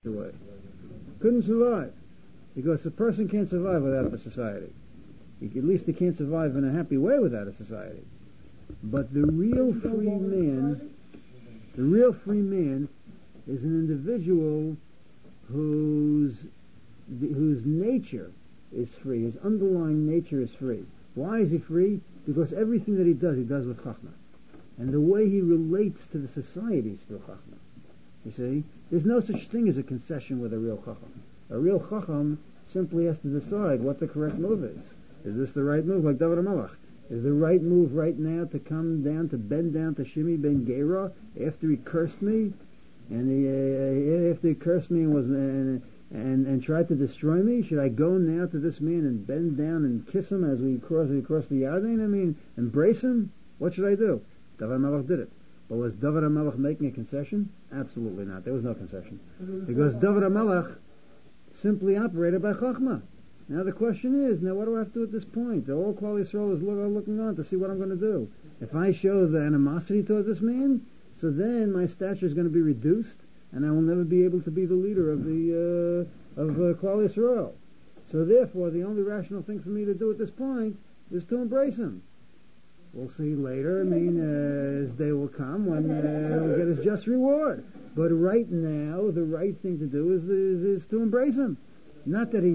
way. Couldn't survive. Because a person can't survive without a society. At least he can't survive in a happy way without a society. But the real free man is an individual whose nature is free. His underlying nature is free. Why is he free? Because everything that he does with Chachma. And the way he relates to the society is through Chachma. You see? There's no such thing as a concession with a real Chacham. A real Chacham simply has to decide what the correct move is. Is this the right move, like David HaMelech? Is the right move right now to come down, to bend down to Shimi ben Gera after he cursed me? And after he cursed me and was and tried to destroy me? Should I go now to this man and bend down and kiss him as we cross the Yarden? I mean, embrace him? What should I do? David HaMelech did it. But was David HaMelech making a concession? Absolutely not. There was no concession. Because David HaMelech simply operated by Chachma. Now the question is, what do I have to do at this point? The whole Klal Yisrael is looking on to see what I'm going to do. If I show the animosity towards this man, so then my stature is going to be reduced, and I will never be able to be the leader of Klal Yisrael. So therefore, the only rational thing for me to do at this point is to embrace him. We'll see later. His day will come when he'll get his just reward. But right now, the right thing to do is to embrace him. Not that he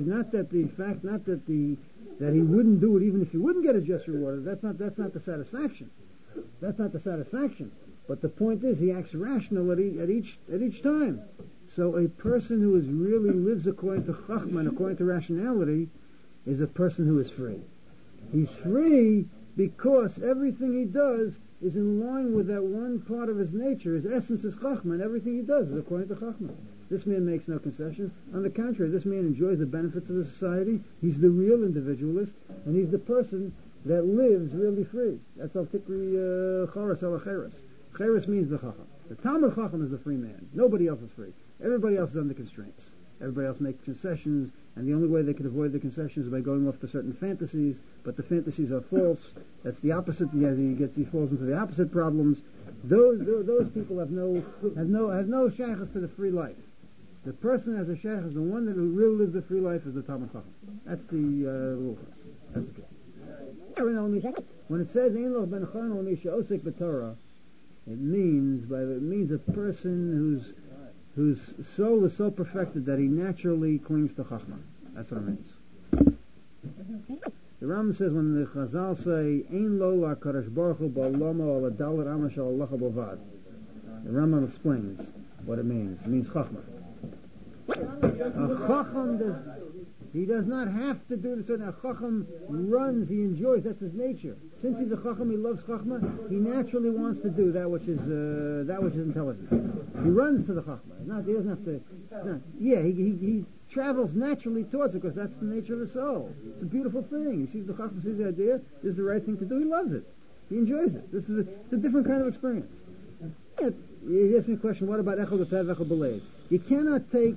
wouldn't do it even if he wouldn't get his just reward. That's not the satisfaction. That's not the satisfaction. But the point is, he acts rationally at each time. So a person who really lives according to Chachma and according to rationality is a person who is free. He's free because everything he does is in line with that one part of his nature. His essence is Chachma, and everything he does is according to Chachma. This man makes no concessions. On the contrary, this man enjoys the benefits of the society. He's the real individualist, and he's the person that lives really free. That's al tikri choros ala cheres. Cheres means the Chacham. The Talmud Chacham is the free man. Nobody else is free. Everybody else is under constraints. Everybody else makes concessions, and the only way they can avoid the concessions is by going off to certain fantasies, but the fantasies are false. That's the opposite. He falls into the opposite problems. Those people have no shaykhs to the free life. The person as a shaykh is the one that really lives a free life is the Talmud Chacham. That's the rule. That's the case. When it says Ein Loch ben Chana Misha Osek b'Torah, it means a person whose soul is so perfected that he naturally clings to Chachma. That's what it means. The Rambam says when the Chazal say Ein Lo HaKadosh Baruch Hu Ba'olamo Al Adalat Amash Al Allah Bovad, the Rambam explains what it means. It means Chachma. A Chacham does not have to do this. A Chacham runs, he enjoys, that's his nature. Since he's a Chacham, he loves Chachma, he naturally wants to do that which is intelligent. He runs to the Chachma. He doesn't have to. He travels naturally towards it because that's the nature of the soul. It's a beautiful thing. He sees the Chacham, sees the idea, this is the right thing to do, he loves it. He enjoys it. It's a different kind of experience. You asked me a question, what about Echad B'Pev, Echad B'Leiv? You cannot take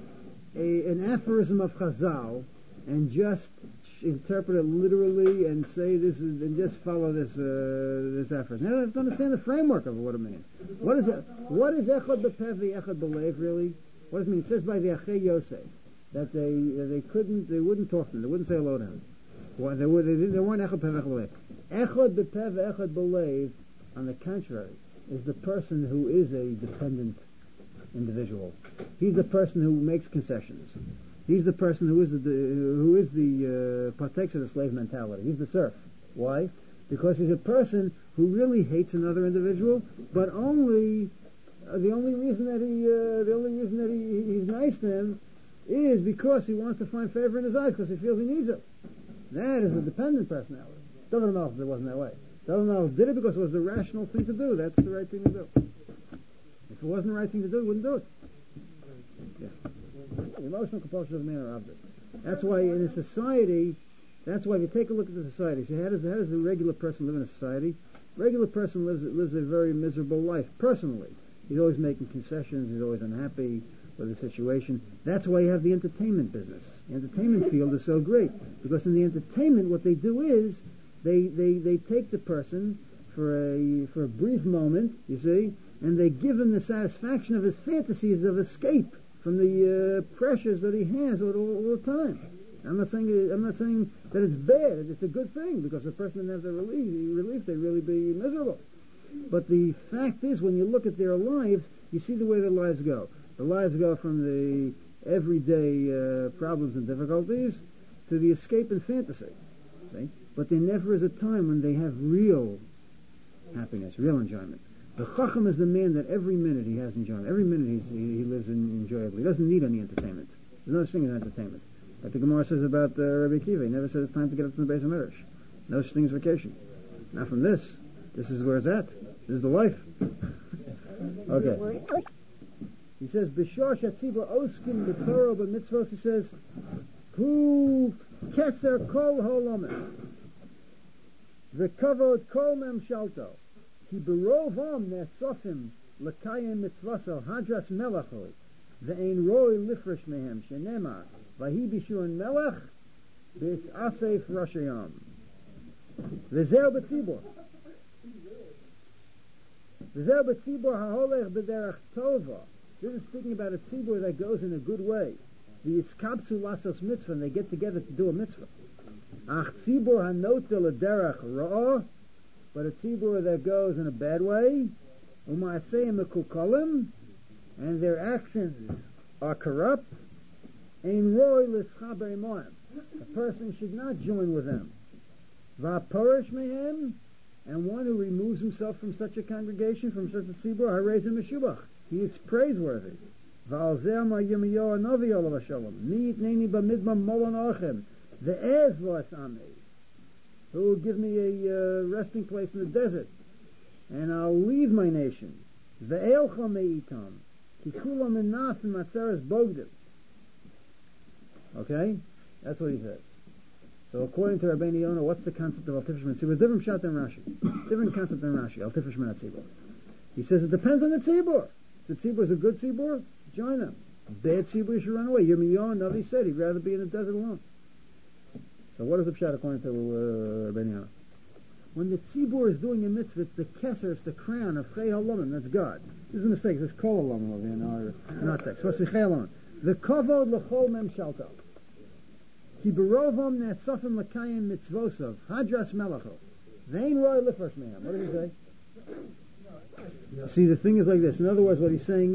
an aphorism of Chazal and just interpret it literally and say this is, and just follow this aphorism. Now you have to understand the framework of what it means. What is it? What is Echad B'Pev, Echad B'Leiv really? What does it mean? It says by the Achei Yosef that they wouldn't talk to him, they wouldn't say hello to him. Well, they weren't Echad B'Pev, Echad B'Leiv. Echad B'Pev, Echad B'Leiv, on the contrary, is the person who is a dependent individual. He's the person who makes concessions. He's the person who partakes of the slave mentality. He's the serf. Why? Because he's a person who really hates another individual, but only the only reason that he's nice to him is because he wants to find favor in his eyes because he feels he needs it. That is a dependent personality. David HaMelech wasn't that way. David HaMelech did it because it was the rational thing to do. That's the right thing to do. If it wasn't the right thing to do, he wouldn't do it. Yeah. The emotional compulsion of man are obvious. That's why in a society, if you take a look at the society, see how does the regular person live in a society? Regular person lives a very miserable life, personally. He's always making concessions, he's always unhappy with the situation. That's why you have the entertainment business. The entertainment field is so great, because in the entertainment what they do is, they take the person for a brief moment, you see, and they give him the satisfaction of his fantasies of escape. pressures that he has all the time. I'm not saying that it's bad. It's a good thing, because if a person doesn't have the relief, they'd really be miserable. But the fact is, when you look at their lives, you see the way their lives go. The lives go from the everyday problems and difficulties to the escape and fantasy. See? But there never is a time when they have real happiness, real enjoyment. The Chacham is the man that every minute he has enjoyment. Every minute he lives enjoyably. He doesn't need any entertainment. There's no such thing as entertainment. Like the Gemara says about Rabbi Akiva, he never said it's time to get up from the base of Midrash. No such thing as vacation. Not from this. This is where it's at. This is the life. Okay. He says, B'shor shatzibur oskin b'torah b'mitzvos, he says, Hu keser kol holomen, v'kavod kol memshalto, ki berovam ne'sofim l'kayim mitzvoso hadras melachoi, ve'ein roi lifresh mehem, shenemar, v'hi b'shuan melech, b'itz asef rashayam. V'zeh b'tzibur. V'zeh b'tzibur ha'olech b'derech tova. This is speaking about a tzibur that goes in a good way. The iskabtzu lasos mitzvah, and they get together to do a mitzvah. Ach tzibur hanotel derech ra'ah, but a tzibur that goes in a bad way, u'ma'aseim mekukolim, and their actions are corrupt, ein roi l'schaber imoim. A person should not join with them. Va'porish mehem, and one who removes himself from such a congregation, from such a tzibur, harezim meshubach. He is praiseworthy. Who will give me a resting place in the desert, and I'll leave my nation. Okay? That's what he says. So according to Rabbeinu Yonah, what's the concept of Al Tifresh Min Tzibur? It's different shot than Rashi. Different concept than Rashi. Al Tifresh Min Tzibur. He says it depends on the tzibur. The tzibur is a good tzibur, join them. Bad tzibur, you should run away. Yirmiyahu Navi said he'd rather be in the desert alone. So what is the pshat according to Rabbeinu Yonah? When the tzibur is doing a mitzvah, it's the keser, it's the crown of Chei Halomim, that's God. This is a mistake, it's Kol Halomim over here in our text. What's the Chei Halomim? The kavod l'chol mem shalto. Ki berovam ne'asofim l'kayim mitzvosov, hadras melacho. Vein roi lifresh mehem. What does he say? See, the thing is like this. In other words, what he's saying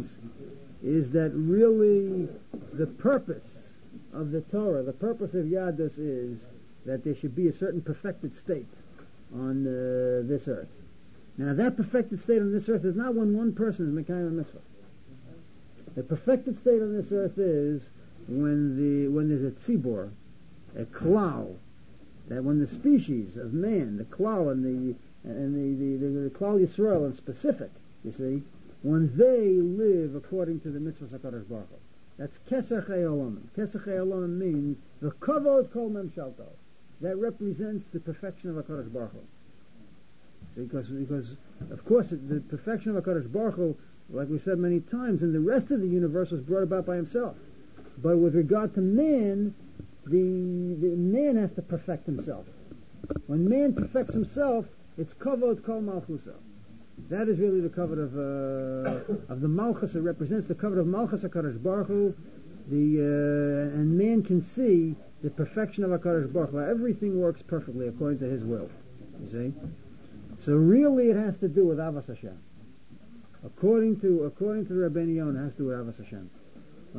is that really the purpose of the Torah, the purpose of Yadus is that there should be a certain perfected state on this earth. Now, that perfected state on this earth is not when one person is Mekayim Mitzvah. The perfected state on this earth is when there's a tzibur, a klal, that when the species of man, the klal and the Klal Yisrael in specific, you see, when they live according to the mitzvahs HaKadosh Baruch Hu. That's Kesach Ha'olam. Kesach Ha'olam means the Kavod Kol Memshalto. That represents the perfection of HaKadosh Baruch Hu. Because of course the perfection of HaKadosh Baruch Hu, like we said many times, in the rest of the universe was brought about by himself. But with regard to man, the man has to perfect himself. When man perfects himself, it's kavod kol malchusa. That is really the kavod of the malchus. It represents the kavod of malchus HaKadosh Baruch Hu. And man can see the perfection of HaKadosh Baruch Hu. Everything works perfectly according to His will. You see. So really, it has to do with Avas Hashem. According to Rabbeinu Yonah, it has to do with Avas Hashem. When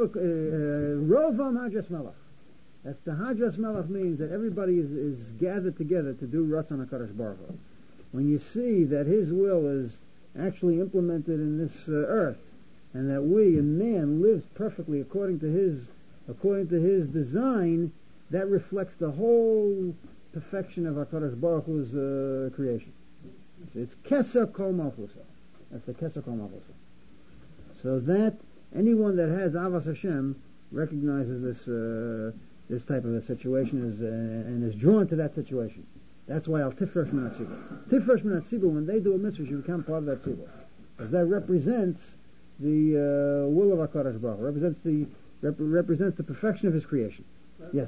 Rovam Hadras Melech. That's the Hadras Melech means that everybody is gathered together to do Ratzon HaKadosh Baruch Hu. When you see that His will is actually implemented in this earth, and that we, and man, lives perfectly according to His design, that reflects the whole perfection of HaKadosh Baruch Hu's creation. It's Keser Kol Malchusa. That's the Keser Kol Malchusa. So that anyone that has Avas Hashem recognizes this type of a situation and is drawn to that situation. That's why Al Tifresh Min Tzibur. Tifresh Min Tzibur, when they do a mitzvah, you become part of that tzibur. Because that represents the will of HaKadosh Baruch Hu, represents the perfection of His creation. Yes?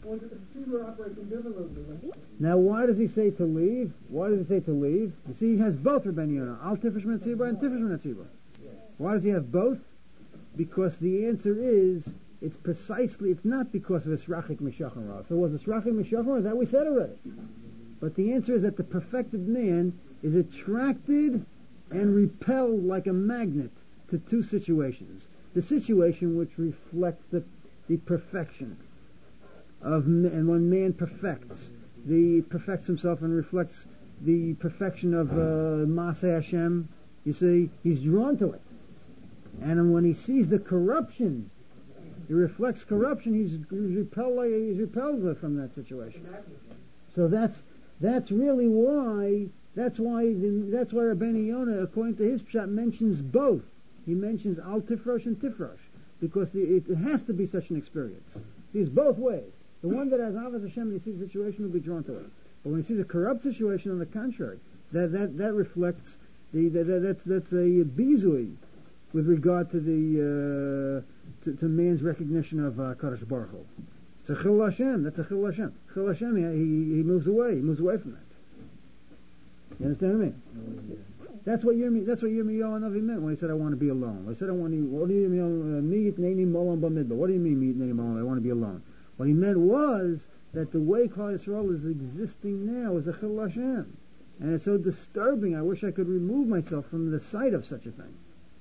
Now, why does he say to leave? You see, he has both Rabbeinu Yonah, Al Tifresh Min Tzibur and Tifresh Min Tzibur. Why does he have both? because the answer is, it's not because of Esrachik Meshachar. If it was Esrachik Meshachar, that we said already. But the answer is that the perfected man is attracted and repelled like a magnet to two situations. The situation which reflects the perfection and when man perfects himself and reflects the perfection of Maseh Hashem, you see, he's drawn to it. And when he sees the corruption, it reflects corruption, he's repelled from that situation. So that's really why Rabbeinu Yonah, according to his pshat, mentions both. He mentions Al Tifrosh and Tifrosh, because it has to be such an experience. See, it's both ways. The one that has Avos Hashem, and he sees a situation, will be drawn to it. But when he sees a corrupt situation, on the contrary, that reflects that's a bizui with regard to the to man's recognition of Kadosh Baruch Hu. It's a Chil Hashem. That's a Chil Hashem. Chil Hashem. He moves away. He moves away from that. You understand what I mean? That's what Yirmiyahu Hanavi meant when he said, "I want to be alone." He said, "I want to." What do you mean? What do you mean, meet name I want to be alone? What he meant was that the way Klal Yisrael is existing now is a Chil Hashem, and it's so disturbing. I wish I could remove myself from the sight of such a thing.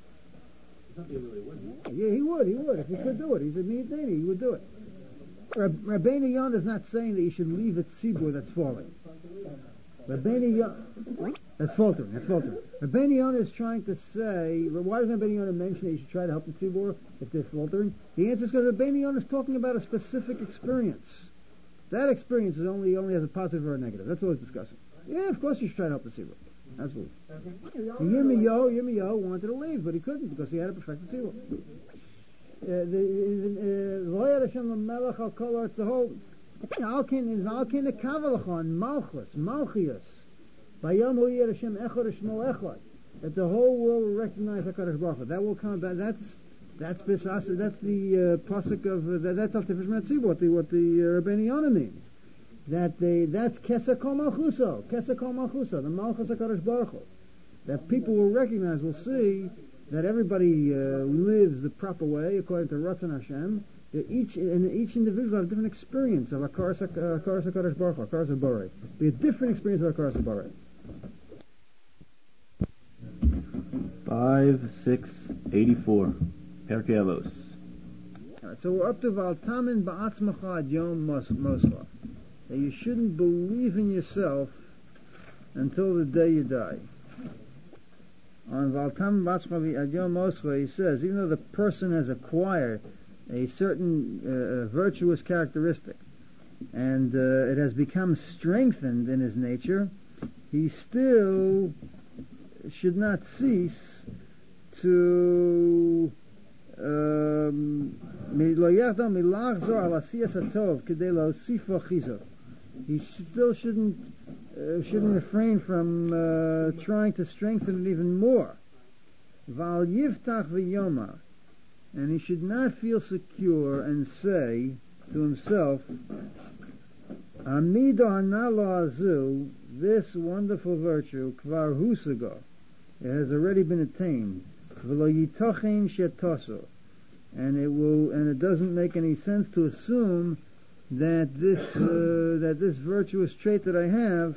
Yeah, he would. If he could do it, he's a meet name. He would do it. Rabbeinu Yonah is not saying that you should leave a tzibur that's falling. Rabbeinu Yonah, that's faltering. Rabbeinu Yonah is trying to say, why does Rabbeinu Yonah mention that you should try to help the tzibur if they're faltering? The answer is because Rabbeinu Yonah is talking about a specific experience. That experience only has a positive or a negative. That's what he's discussing. Yeah, of course you should try to help the tzibur. Absolutely. Yirmiyahu wanted to leave, but he couldn't because he had a perfected tzibur. The whole Alkin the Kavalachon, Malchus. Bayam hu yir Hashem echad shmo echad. That the whole world will recognize HaKadosh Baruch Hu. That will come about. That's Bisasa. That's the pasuk of that's Al Tifrosh Metzibur. What the Rabbeinu Yonah means. That's Kesa Kol Malchuso. The Malchus HaKadosh Baruch Hu. That people will recognize, will see that everybody lives the proper way according to Ratzon Hashem. Each individual have a different experience of Hakaras HaKadosh Baruch Hu, Hakaras HaBorei. Be a different experience of Hakaras HaBorei. 5-6-84 Perkei Avos. Alright, so we're up to Valtamin Ba'atzmacha Ad Yom Moscha. That you shouldn't believe in yourself until the day you die. On Valtamin Ba'atzmacha Ad Yom Moscha, he says, even though the person has acquired a certain virtuous characteristic, and it has become strengthened in his nature, he still should not cease to he still shouldn't refrain from trying to strengthen it even more. Val Yivtach v'yomar, and he should not feel secure and say to himself, Amido hanalo azu, this wonderful virtue, kvar husago, it has already been attained, v'lo yitochin shetoso, and it doesn't make any sense to assume that this virtuous trait that I have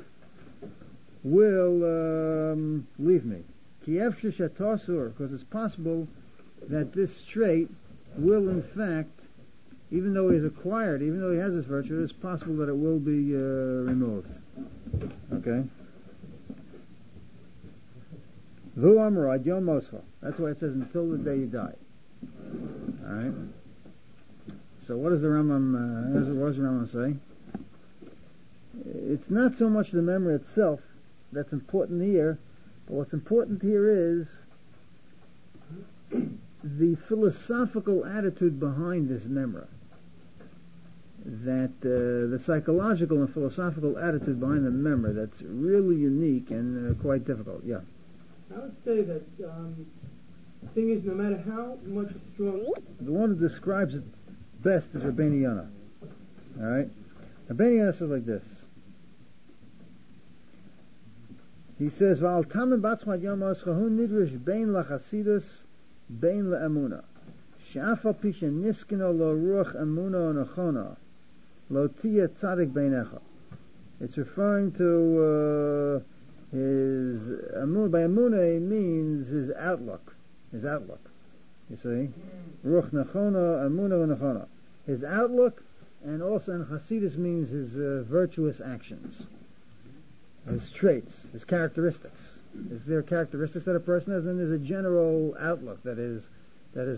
will leave me. Ki efshe shetosur, because it's possible that this trait will, in fact, even though he's acquired, even though he has this virtue, it's possible that it will be removed. Okay? Vu amra ad yom moscha. That's why it says until the day you die. Alright? So what does the Rambam, what does the Rambam say? It's not so much the memory itself that's important here, but what's important here is the philosophical attitude behind this memra. That the psychological and philosophical attitude behind the memra, that's really unique and quite difficult. Yeah. I would say that the thing is, no matter how much strong, the one who describes it best is Rabbeinu Yonah. All right, Rabbeinu Yonah says like this. He says, "Va'al tamen batzmad yom moscha hu nidrish bein lachasidus bein le'emuna." she'afal pi sheniskeno lo ruach emuno nechona lo tia tzadik beinecha. It's referring to his amun. By amunah means his outlook. His outlook. You see, ruach nechona, amunah nechona. His outlook, and also in Hasidus means his virtuous actions, his traits, his characteristics. Is there characteristics that a person has? And there's a general outlook that has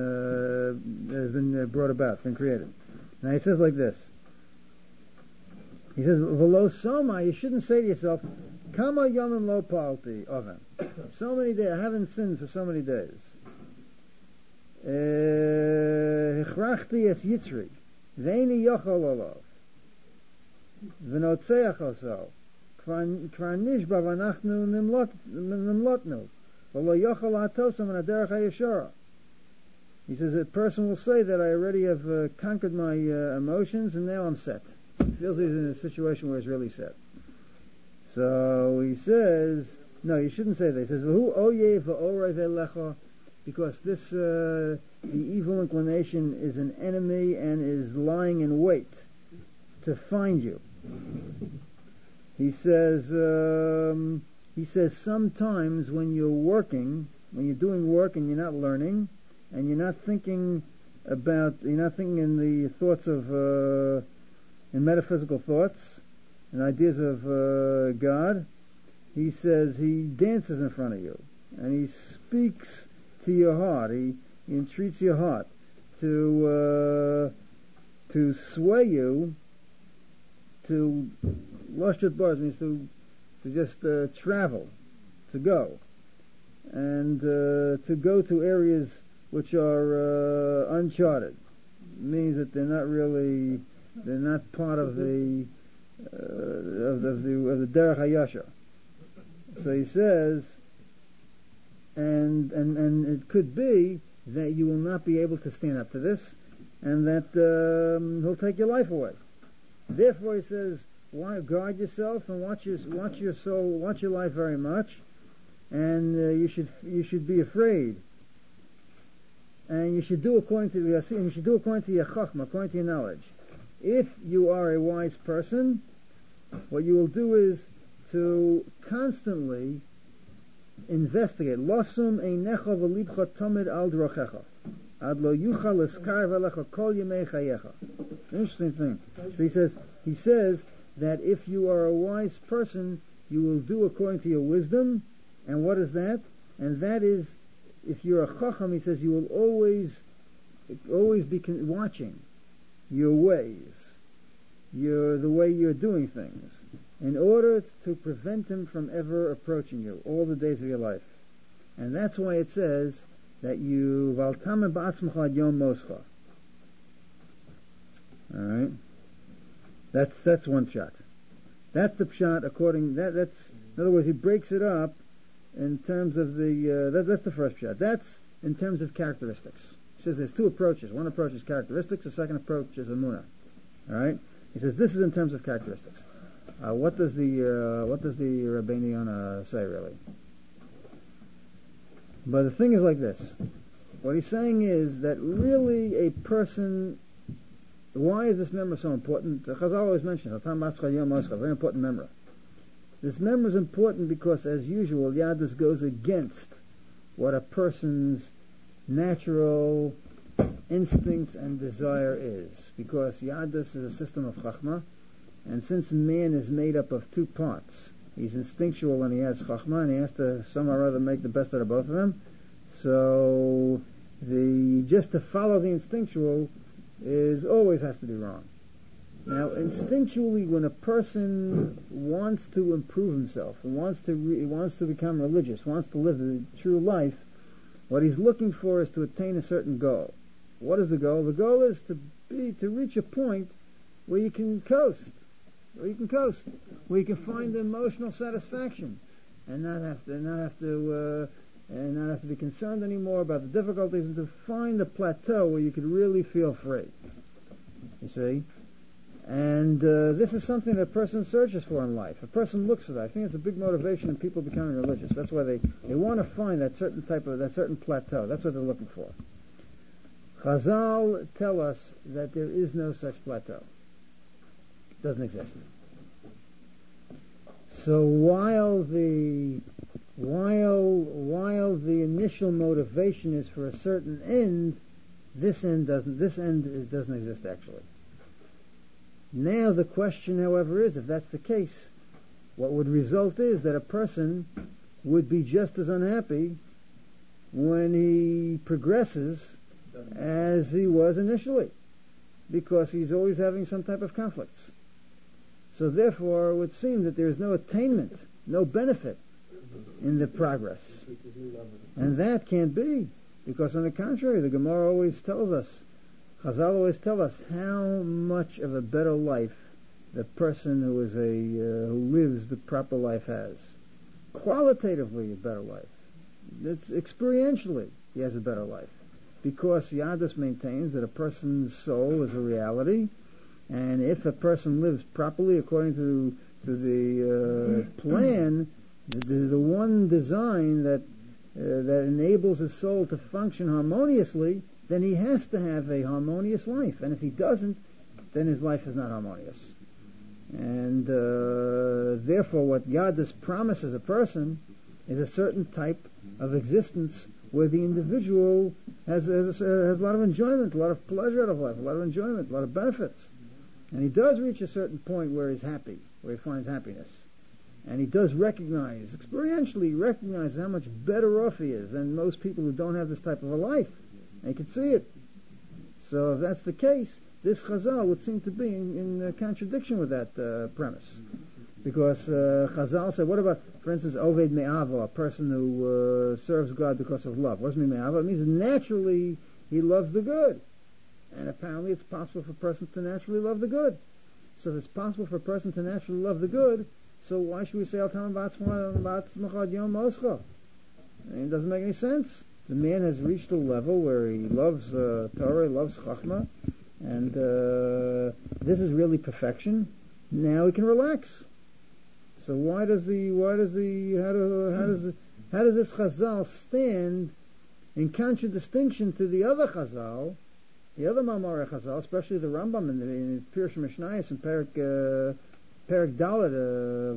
been brought about, been created. Now he says like this. He says, "V'lo soma." You shouldn't say to yourself, "Kama yomim lo palti oven." So many days I haven't sinned for so many days. Hichrachti es yitzri, ve'eni yochol olav, v'notzeach oso, kvar nishba v'anachnu nimlotnu, v'lo yochol atosam v'naderech ha'yeshara. He says a person will say that I already have conquered my emotions and now I'm set. He feels he's in a situation where he's really set. So he says, no, you shouldn't say that. He says, "V'hu oyev v'orei ve'lecha," because this, the evil inclination is an enemy and is lying in wait to find you. He says sometimes when you're working, when you're doing work and you're not learning, and you're not thinking in the thoughts of, in metaphysical thoughts and ideas of God, he says he dances in front of you and he speaks to your heart. He entreats your heart to sway you to Lashut Bars means to just travel, to go, and to go to areas which are uncharted. It means that they're not part of the Derech HaYashar. So he says, and it could be that you will not be able to stand up to this, and that he'll take your life away. Therefore, he says, why guard yourself and watch your soul, watch your life very much, and you should be afraid, and you should do according to your chachma, according to your knowledge. If you are a wise person, what you will do is to constantly investigate. Losum einecha v'libcha tamid al drochecha, ad lo yuchal eskar v'lecha kol yemei chayecha. Interesting thing. So he says that if you are a wise person, you will do according to your wisdom. And what is that? And that is, if you're a chacham, he says, you will always be watching your ways, the way you're doing things, in order to prevent him from ever approaching you all the days of your life. And that's why it says that you valtamim ba'atzmacha ad yom moscha. All right, that's one shot. That's the pshat. That's in other words, he breaks it up in terms of that's the first pshat. That's in terms of characteristics. He says there's two approaches. One approach is characteristics. The second approach is emunah. All right. He says this is in terms of characteristics. What does the Rabbeinu Yonah say really? But the thing is like this. What he's saying is that really a person. Why is this memra so important? The Chazal always mentions very important memra. This memra is important because, as usual, Yadus goes against what a person's natural instincts and desire is. Because Yadus is a system of Chachma, and since man is made up of two parts, he's instinctual and he has Chachma, and he has to somehow or other make the best out of both of them. So just to follow the instinctual always has to be wrong. Now, instinctually, when a person wants to improve himself, and wants to become religious, wants to live the true life, what he's looking for is to attain a certain goal. What is the goal? The goal is to reach a point where you can coast, where you can find emotional satisfaction, and not have to be concerned anymore about the difficulties, and to find a plateau where you could really feel free. You see? And this is something that a person searches for in life. A person looks for that. I think it's a big motivation in people becoming religious. That's why they want to find that certain plateau. That's what they're looking for. Chazal tell us that there is no such plateau. It doesn't exist. So while the initial motivation is for a certain end, this end doesn't exist actually. Now the question, however, is if that's the case, what would result is that a person would be just as unhappy when he progresses as he was initially, because he's always having some type of conflicts. So therefore it would seem that there is no attainment, no benefit in the progress. And that can't be, because on the contrary, the Gemara always tells us, Chazal always tell us how much of a better life the person who lives the proper life has. Qualitatively a better life. It's experientially he has a better life. Because Yadus maintains that a person's soul is a reality, and if a person lives properly according to the plan, the one design that enables his soul to function harmoniously, then he has to have a harmonious life. And if he doesn't, then his life is not harmonious. And therefore what Yadus promises a person is a certain type of existence where the individual has a lot of enjoyment, a lot of pleasure out of life, a lot of enjoyment, a lot of benefits. And he does reach a certain point where he's happy, where he finds happiness. And he does experientially recognize how much better off he is than most people who don't have this type of a life. And he can see it. So if that's the case, this Chazal would seem to be in contradiction with that premise. Because Chazal said, what about, for instance, Oved Me'ava, a person who serves God because of love? What does Me'ava? It means that naturally he loves the good. And apparently it's possible for a person to naturally love the good. So if it's possible for a person to naturally love the good, so why should we say Al Tamim Ba'atzmachad Yom Moscha? It doesn't make any sense. The man has reached a level where he loves Torah, he loves Chachma, and this is really perfection. Now he can relax. So how does this Chazal stand in contradistinction to the other Chazal, the other Mamara Chazal, especially the Rambam in Pirush Mishnayos and Perek Dalet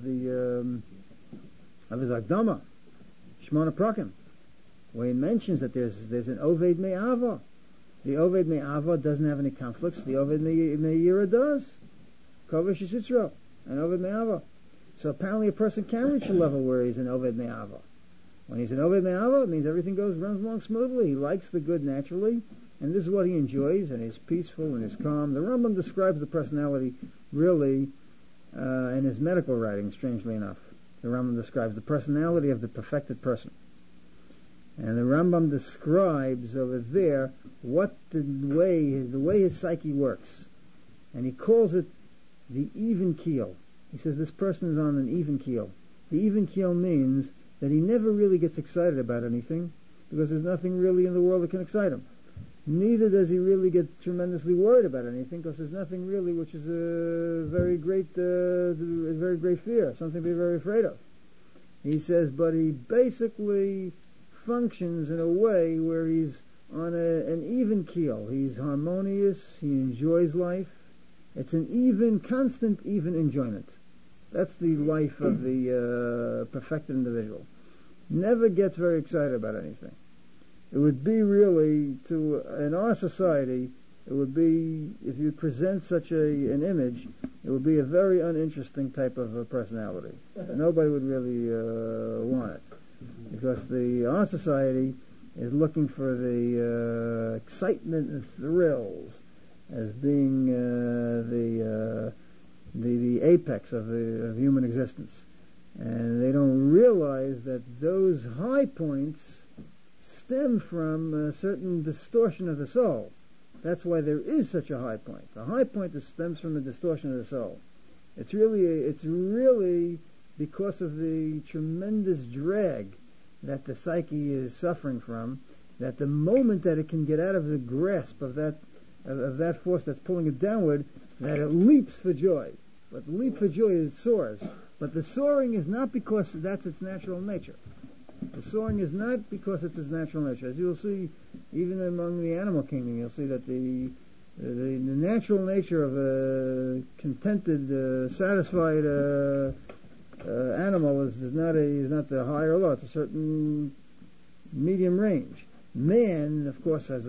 of his Akdama, Shmona Prakim, where he mentions that there's an Oved Me'ava. The Oved Me'ava doesn't have any conflicts. The Oved Me'ira does. Kovesh Yisitro, an Oved Me'ava. So apparently a person can reach a level where he's an Oved Me'ava. When he's an Oved Me'ava, it means everything runs along smoothly. He likes the good naturally, and this is what he enjoys, and he's peaceful and he's calm. The Rambam describes the personality really in his medical writings, strangely enough. The Rambam describes the personality of the perfected person. And the Rambam describes over there what the way his psyche works. And he calls it the even keel. He says this person is on an even keel. The even keel means that he never really gets excited about anything because there's nothing really in the world that can excite him. Neither does he really get tremendously worried about anything because there's nothing really which is a very great fear, something to be very afraid of. He says, but he basically functions in a way where he's on an even keel. He's harmonious, he enjoys life. It's an constant enjoyment. That's the life of the perfected individual. Never gets very excited about anything. It would be really, in our society, it would be, if you present such an image, it would be a very uninteresting type of personality. Nobody would really want it. Because our society is looking for the excitement and thrills as being the apex of human existence. And they don't realize that those high points stem from a certain distortion of the soul. That's why there is such a high point. The high point stems from the distortion of the soul. It's really because of the tremendous drag that the psyche is suffering from, that the moment that it can get out of the grasp of that force that's pulling it downward, that it leaps for joy. But the leap for joy, it soars. But the soaring is not because that's its natural nature. The soaring is not because it's its natural nature. As you'll see Even among the animal kingdom, you'll see that the natural nature of a contented, satisfied animal is not the high or low. It's a certain medium range. Man, of course, is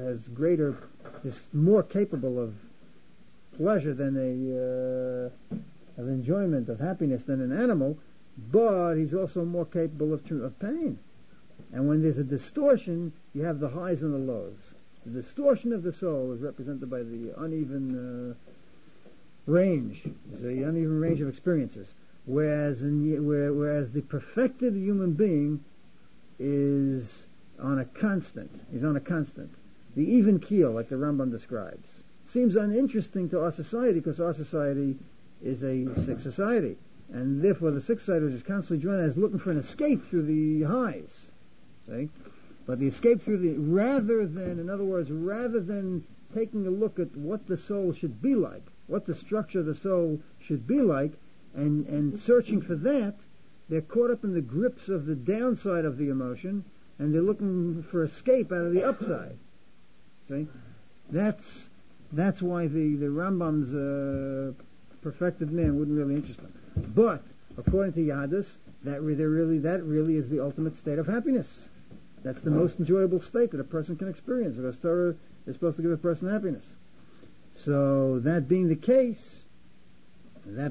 more capable of pleasure than of enjoyment, of happiness than an animal, but he's also more capable of pain. And when there's a distortion, you have the highs and the lows. The distortion of the soul is represented by the uneven range, the uneven range of experiences. Whereas the perfected human being is on a constant. He's on a constant. The even keel, like the Rambam describes, seems uninteresting to our society because our society is a sick society, and therefore the sick society is constantly joined as looking for an escape through the highs. See? But the escape through rather than taking a look at what the soul should be like, what the structure of the soul should be like, and searching for that, they're caught up in the grips of the downside of the emotion, and they're looking for escape out of the upside. See? That's why the Rambam's perfected man wouldn't really interest them. But according to Yadus, that really is the ultimate state of happiness. That's the most enjoyable state that a person can experience, because Torah is supposed to give a person happiness. So that being the case, how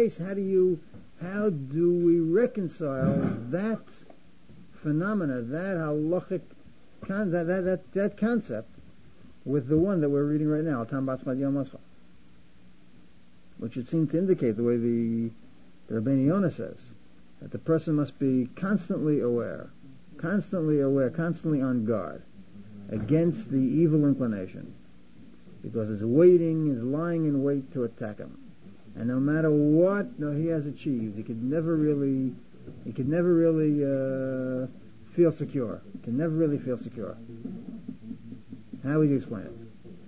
do we reconcile that phenomena, that halachic that concept, with the one that we're reading right now, Tam Batzmad Yom Mosfa, which would seem to indicate the way the Rabbeinu Yonah says, that the person must be constantly aware, constantly on guard against the evil inclination, because it's lying in wait to attack him. And no matter what he has achieved, he could never really feel secure. He can never really feel secure. How would you explain it?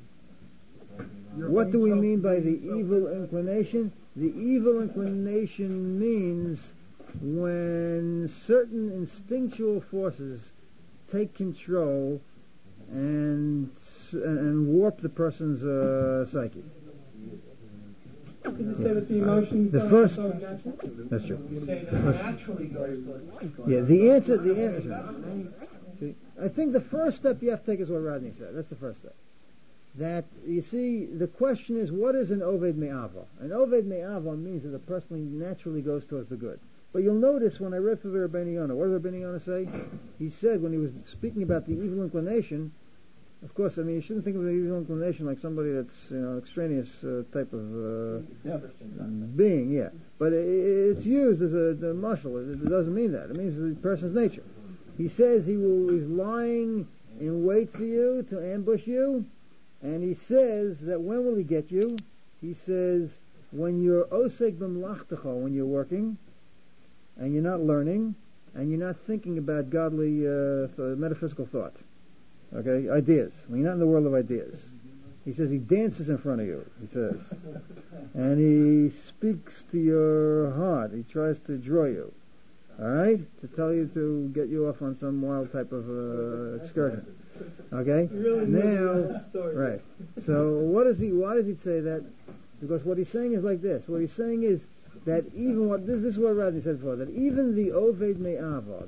What do we mean by the evil inclination? The evil inclination means when certain instinctual forces take control and warp the person's psyche. Did you say that the emotions the are first, so natural? That's true. You say that naturally goes to... Yeah, the answer. See, I think the first step you have to take is what Rodney said. That's the first step. That, you see, the question is, what is an Oved Me'ava? An Oved Me'ava means that the person naturally goes towards the good. But you'll notice when I read through the Rabbeinu Yonah, what did Rabbeinu Yonah say? He said, when he was speaking about the evil inclination, of course, I mean, you shouldn't think of the evil inclination like somebody that's, extraneous type of being, yeah. But it's used as a marshal. It doesn't mean that. It means the person's nature. He says he's lying in wait for you to ambush you, and he says that when will he get you? He says when you're oseg b'mlachtecha, when you're working, and you're not learning, and you're not thinking about godly metaphysical thought. Okay, ideas. When you're not in the world of ideas. He says he dances in front of you, he says. And he speaks to your heart. He tries to draw you. Alright? To tell you to get you off on some wild type of excursion. Okay? Really now, right. So why does he say that? Because what he's saying is like this. What he's saying is that even this is what Rodney said before, that even the Oved Me'ava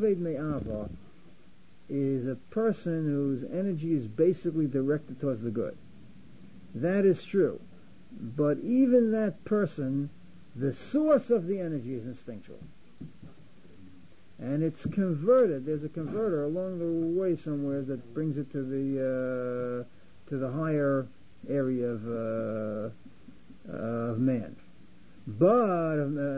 is a person whose energy is basically directed towards the good. That is true. But even that person, the source of the energy is instinctual. And it's converted. There's a converter along the way somewhere that brings it to the higher area of man. But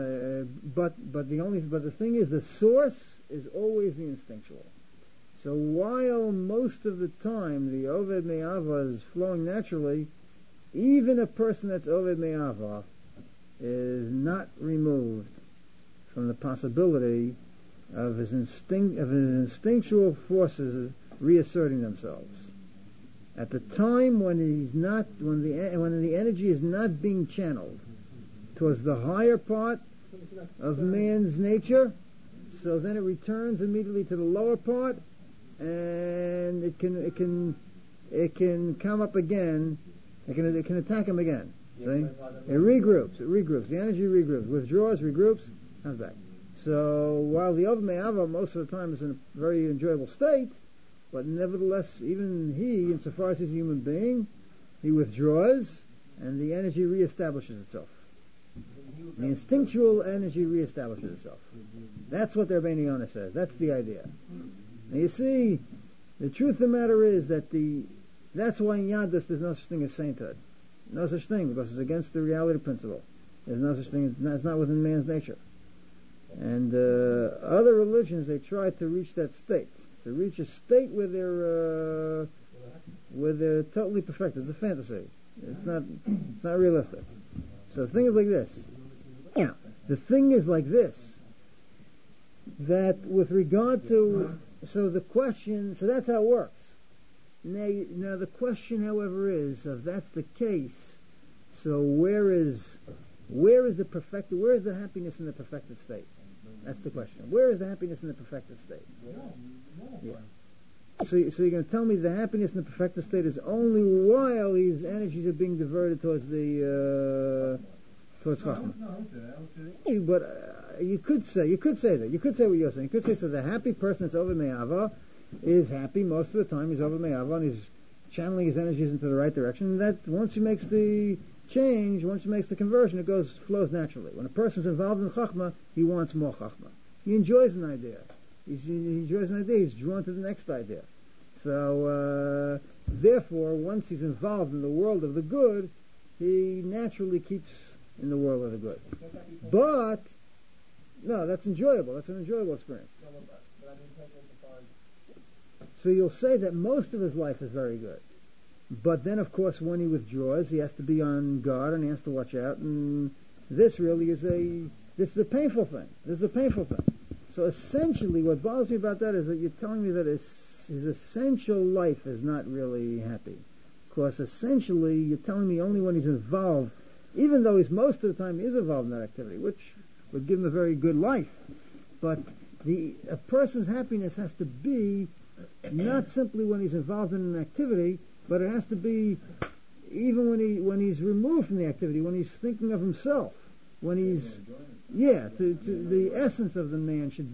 the thing is, the source is always the instinctual. So while most of the time the Oved Me'ava is flowing naturally, even a person that's Oved Me'ava is not removed from the possibility of his instinctual forces reasserting themselves. At the time when the energy is not being channeled towards the higher part of man's nature, so then it returns immediately to the lower part, and it can come up again. It can attack him again. See? It regroups. The energy regroups, withdraws, regroups, comes back. So while the Ov Me'ava most of the time is in a very enjoyable state, but nevertheless, even he, insofar as he's a human being, he withdraws, and the energy reestablishes itself. The instinctual energy reestablishes itself. That's what the Rabbeinu Yonah says. That's the idea. Now you see, the truth of the matter is that that's why in Yadus there's no such thing as sainthood. No such thing, because it's against the reality principle. There's no such thing, it's not within man's nature. And other religions, they try to reach that state. To reach a state where they're totally perfect. It's a fantasy. It's not realistic. So the thing is like this. Yeah. The thing is like this. That with regard to, so that's how it works. Now the question, however, is, if that's the case, so where is the happiness in the perfected state? That's the question. Where is the happiness in the perfected state? Yeah. So you're going to tell me the happiness in the perfected state is only while these energies are being diverted towards Chachma. But you could say that. You could say what you're saying. You could say, so the happy person that's over Me'ava is happy most of the time. He's over Me'ava and he's channeling his energies into the right direction. And that once he makes the change, once he makes the conversion, it flows naturally. When a person's involved in Chachma, he wants more Chachma. He enjoys an idea. He enjoys an idea. He's drawn to the next idea. So, therefore, once he's involved in the world of the good, he naturally keeps in the world of the good. But, no, that's enjoyable. That's an enjoyable experience. So you'll say that most of his life is very good. But then, of course, when he withdraws, he has to be on guard and he has to watch out. And this really is a painful thing. So essentially, what bothers me about that is that you're telling me that his essential life is not really happy. Because essentially, you're telling me only when he's involved, even though he's most of the time is involved in that activity, which would give him a very good life. But a person's happiness has to be not simply when he's involved in an activity, but it has to be even when he's removed from the activity, when he's thinking of himself, when he's the essence of the man should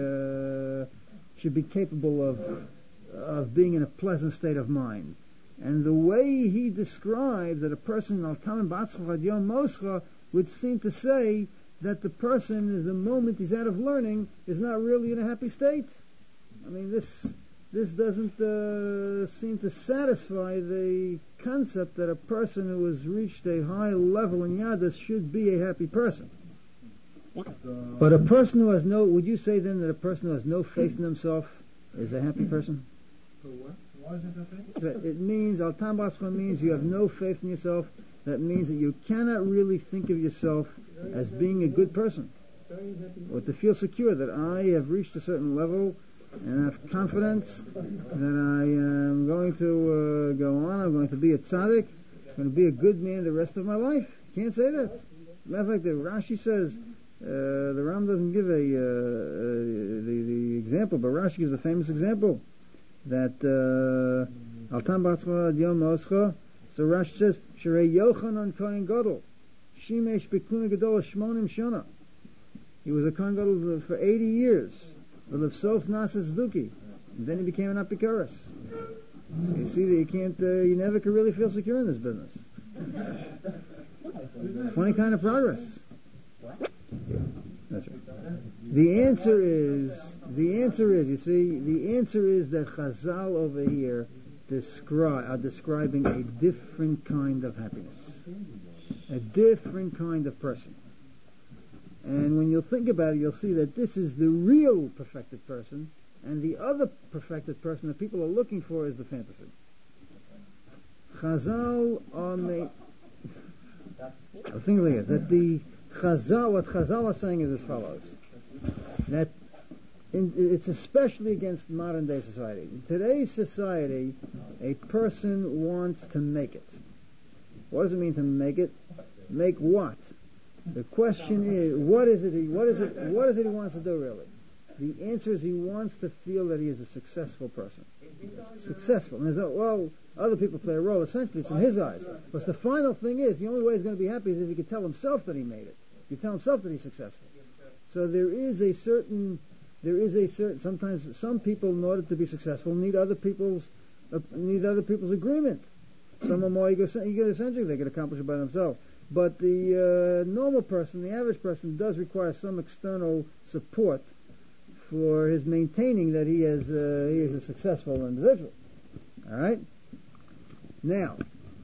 be capable of being in a pleasant state of mind. And the way he describes that a person al tamim b'atzchach ad yom moscha would seem to say that the person is the moment he's out of learning is not really in a happy state. I mean, this doesn't seem to satisfy the concept that a person who has reached a high level in Yadus should be a happy person. But a person who has would you say then that a person who has no faith in himself is a happy person? For what? Why is it a thing? It means, al tam b'atzchach means you have no faith in yourself. That means that you cannot really think of yourself as being a good person. Or to feel secure that I have reached a certain level and have confidence that I am going to go on, I'm going to be a tzaddik, I'm going to be a good man the rest of my life. You can't say that. Matter of fact, the Rashi says, the Ram doesn't give the example, but Rashi gives a famous example that al tam b'atzchach ad yom moscha. So Rashi says, Sherei Yochanan Kohen Gadol, Shimesh B'Kuna Gadol Shmonim Shana. He was a Kohen Gadol for 80 years. V'lefsof Nasas Duki. And then he became an Apikoros. So you see that you never could really feel secure in this business. Funny kind of progress. Yeah, that's right. The answer is, you see, the answer is that Chazal over here are describing a different kind of happiness, a different kind of person. And when you'll think about it, you'll see that this is the real perfected person, and the other perfected person that people are looking for is the fantasy. Chazal the thing is that what Chazal is saying is as follows: that it's especially against modern day society. In today's society, a person wants to make it. What does it mean to make it? Make what? The question is, what is it he wants to do really? The answer is he wants to feel that he is a successful person. Successful. And other people play a role. Essentially, it's in his eyes. But the final thing is, the only way he's going to be happy is if he can tell himself that he made it. He can tell himself that he's successful. So there is a certain, sometimes some people, in order to be successful, need other people's agreement. Some are more egocentric, they can accomplish it by themselves. But the normal person, the average person, does require some external support for his maintaining that he is a successful individual. All right. Now,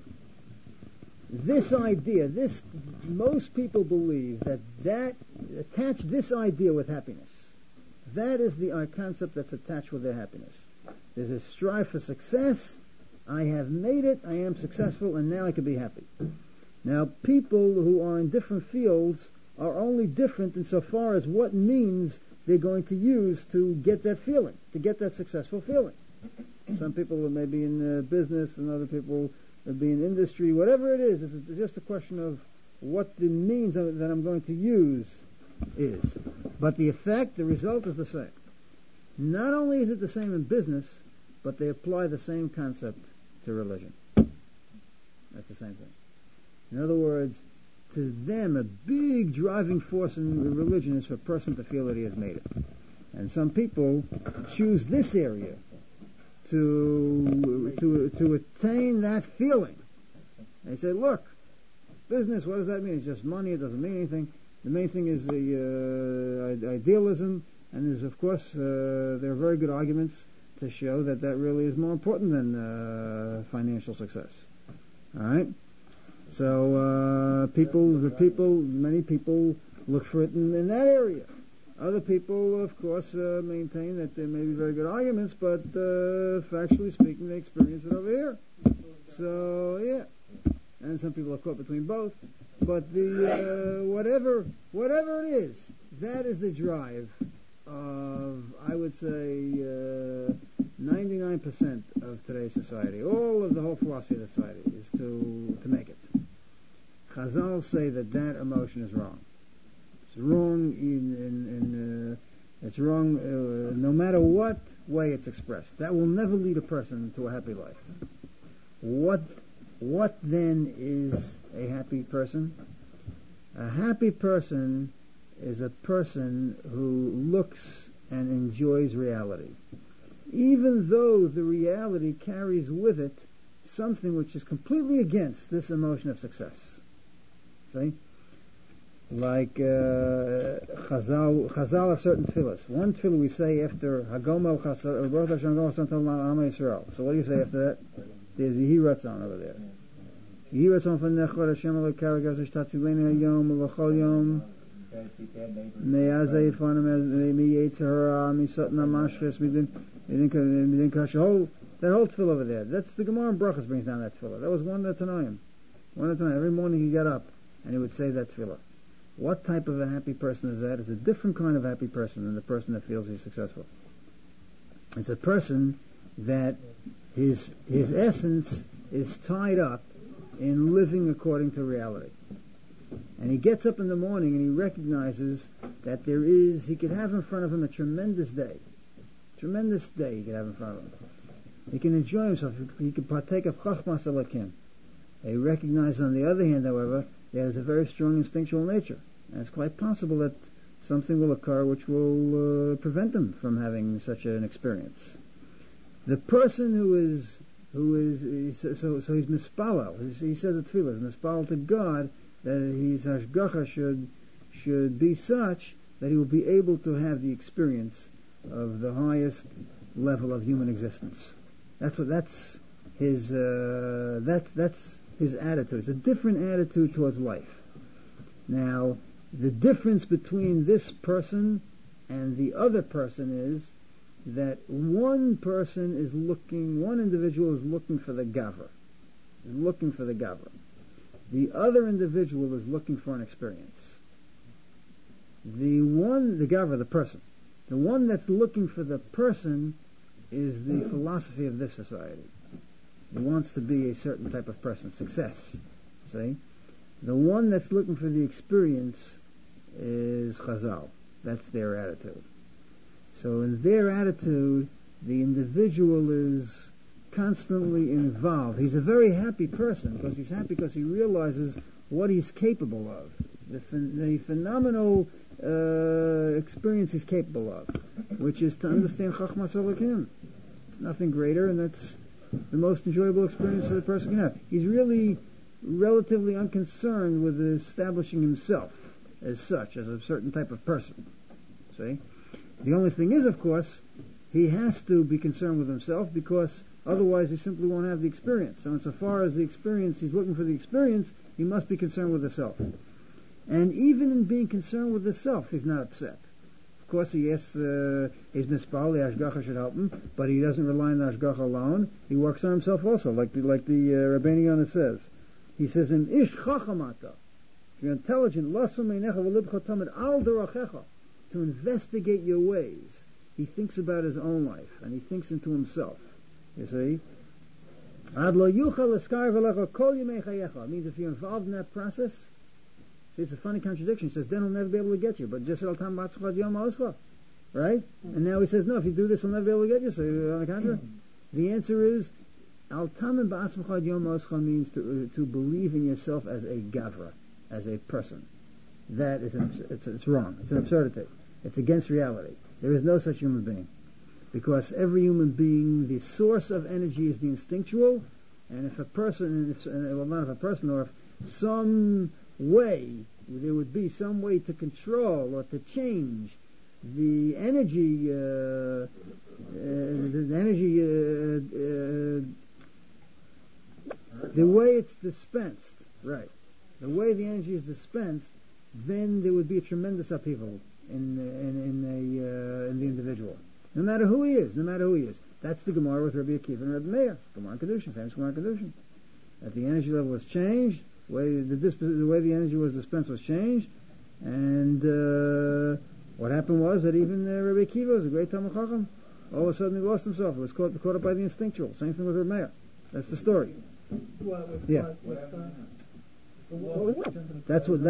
this idea, most people believe that attach this idea with happiness. That is the concept that's attached with their happiness. There's a strive for success. I have made it. I am successful, and now I can be happy. Now, people who are in different fields are only different insofar as what means they're going to use to get that feeling, to get that successful feeling. Some people may be in business, and other people may be in industry. Whatever it is, it's just a question of what the means that I'm going to use is. But the effect, the result is the same. Not only is it the same in business, but they apply the same concept to religion. That's the same thing. In other words, to them, a big driving force in religion is for a person to feel that he has made it. And some people choose this area to attain that feeling. They say, look, business, what does that mean? It's just money, it doesn't mean anything. The main thing is the idealism, and there's, of course, there are very good arguments to show that really is more important than financial success. All right? So many people look for it in that area. Other people, of course, maintain that there may be very good arguments, but factually speaking, they experience it over here. So, yeah. And some people are caught between both. But the whatever it is, that is the drive of, I would say, 99% of today's society. All of the whole philosophy of society is to make it. Chazal say that emotion is wrong. It's wrong it's wrong no matter what way it's expressed. That will never lead a person to a happy life. What then is a happy person? A happy person is a person who looks and enjoys reality, even though the reality carries with it something which is completely against this emotion of success. See? Like Chazal have certain tefillahs. One tefillah we say after Hagomel Chasar, Baruch Hashem Hagomel Chasar Am Yisrael. So what do you say after that? There's Yehi Ratzon over there. Yehi Ratzon Fanechor Hashem Elokai Gazash Tatzileni Hayom V'chol Yom Me'azay Yifanim Mi'yetzahara Misatna Mashres Midin Kasha. That whole tefillah over there. That's the Gemara in Brachos brings down that tefillah. That was one at Tanoim. Every morning he got up and he would say that tefillah. What type of a happy person is that? It's a different kind of happy person than the person that feels he's successful. It's a person that his essence is tied up in living according to reality. And he gets up in the morning and he recognizes that he could have in front of him a tremendous day. Tremendous day he could have in front of him. He can enjoy himself. He can partake of Chachmas Elokim. He recognizes, on the other hand, however, that there's a very strong instinctual nature. And it's quite possible that something will occur which will prevent him from having such an experience. The person who is he's mispalel. He says at tefillah, he's mispalel to God that his hashgacha should be such that he will be able to have the experience of the highest level of human existence. That's his attitude. It's a different attitude towards life. Now, the difference between this person and the other person is that one individual is looking for the gavra. The other individual is looking for an experience. The person. The one that's looking for the person is the philosophy of this society. He wants to be a certain type of person, success. See? The one that's looking for the experience is Chazal. That's their attitude. So in their attitude, the individual is constantly involved. He's a very happy person because he's happy because he realizes what he's capable of, the phenomenal experience he's capable of, which is to understand Chachmas Elokim. It's nothing greater, and that's the most enjoyable experience that a person can have. He's really relatively unconcerned with establishing himself as such, as a certain type of person. See? The only thing is, of course, he has to be concerned with himself because otherwise he simply won't have the experience. So insofar as the experience, he's looking for the experience, he must be concerned with the self. And even in being concerned with the self, he's not upset. Of course, he asks his mispal, the Ashgacha should help him, but he doesn't rely on the Ashgacha alone. He works on himself also, like the Rabbeinu Yonah says. He says, in Ish Chachamata, if you're intelligent, to investigate your ways. He thinks about his own life, and he thinks into himself. You see? It means if you're involved in that process, see, it's a funny contradiction. He says, then he'll never be able to get you. But just right? And now he says, no, if you do this, he'll never be able to get you. So on the contrary, the answer is, means to believe in yourself as a gavra, as a person. That is, it's wrong. It's an absurdity. It's against reality. There is no such human being. Because every human being, the source of energy is the instinctual, and if a person, well, not if a person, or if some way, there would be some way to control or to change the energy, the way it's dispensed, right? The way the energy is dispensed, then there would be a tremendous upheaval in the individual. No matter who he is. That's the Gemara with Rabbi Akiva and Rabbi Meir. Gemara and Kedushin, famous Gemara and Kedushin. That the energy level was changed, the way the energy was dispensed was changed, and what happened was that even Rabbi Akiva was a great Talmid Chacham. All of a sudden he lost himself. He was caught up by the instinctual. Same thing with Rabbi Meir. That's the story. Yeah. That's what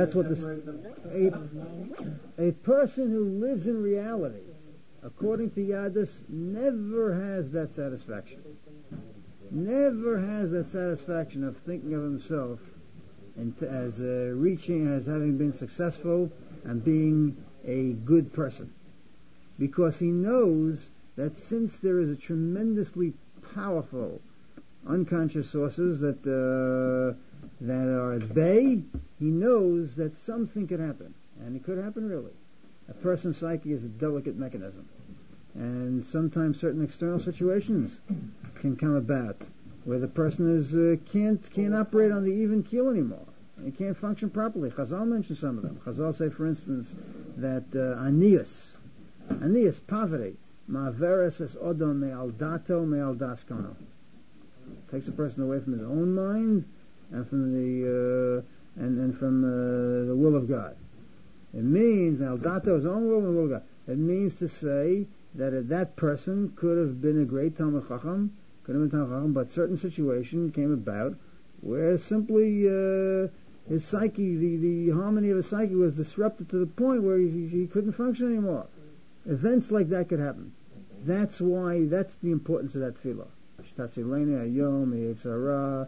a person who lives in reality, according to Yadus, never has that satisfaction. Never has that satisfaction of thinking of himself and as having been successful and being a good person, because he knows that since there is a tremendously powerful unconscious sources that are at bay, he knows that something could happen, and it could happen really. A person's psyche is a delicate mechanism, and sometimes certain external situations can come about where the person is can't operate on the even keel anymore. He can't function properly. Chazal mentions some of them. Chazal say, for instance, that anius, poverty, ma'averes es odom me'al dato me'al daskano, takes a person away from his own mind and from the the will of God. It means me'al dato, his own will and the will of God. It means to say that that person could have been a great Talmid Chacham, but certain situation came about where simply his psyche, the harmony of his psyche was disrupted to the point where he couldn't function anymore. Events like that could happen. That's the importance of that tefillah. Shtatzileinu Hayom, Yitzhara,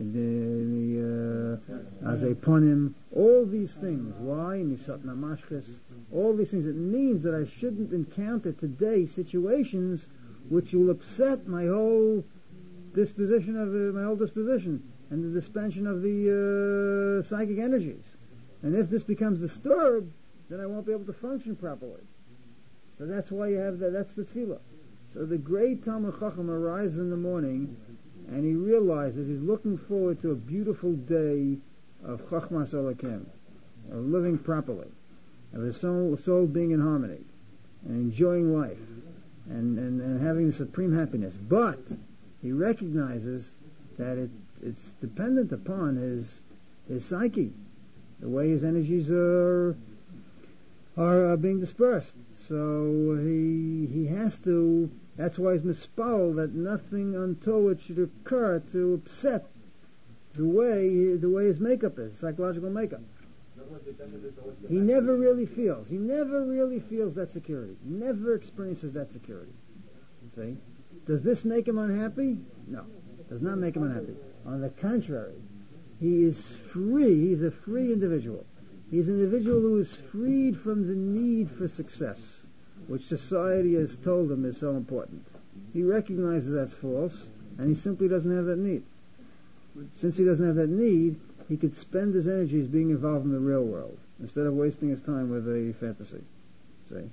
Azeponim, all these things. Why? Misat Namashkes. All these things. It means that I shouldn't encounter today situations which will upset my whole disposition and the dispension of the psychic energies. And if this becomes disturbed, then I won't be able to function properly. So that's why you have that. That's the tefillah. So the great Talmid Chacham arises in the morning, and he realizes he's looking forward to a beautiful day of Chachmas Elokim, of living properly, of his soul being in harmony, and enjoying life, and having the supreme happiness. But he recognizes that it's dependent upon his psyche, the way his energies are being dispersed. So he has to. That's why he's mispal that nothing untoward should occur to upset the way his makeup is, psychological makeup. He never really feels that security. He never experiences that security. See? Does this make him unhappy? No. It does not make him unhappy. On the contrary, he is free. He's a free individual. He's an individual who is freed from the need for success, which society has told him is so important. He recognizes that's false, and he simply doesn't have that need. Since he doesn't have that need, he could spend his energies being involved in the real world instead of wasting his time with a fantasy. See?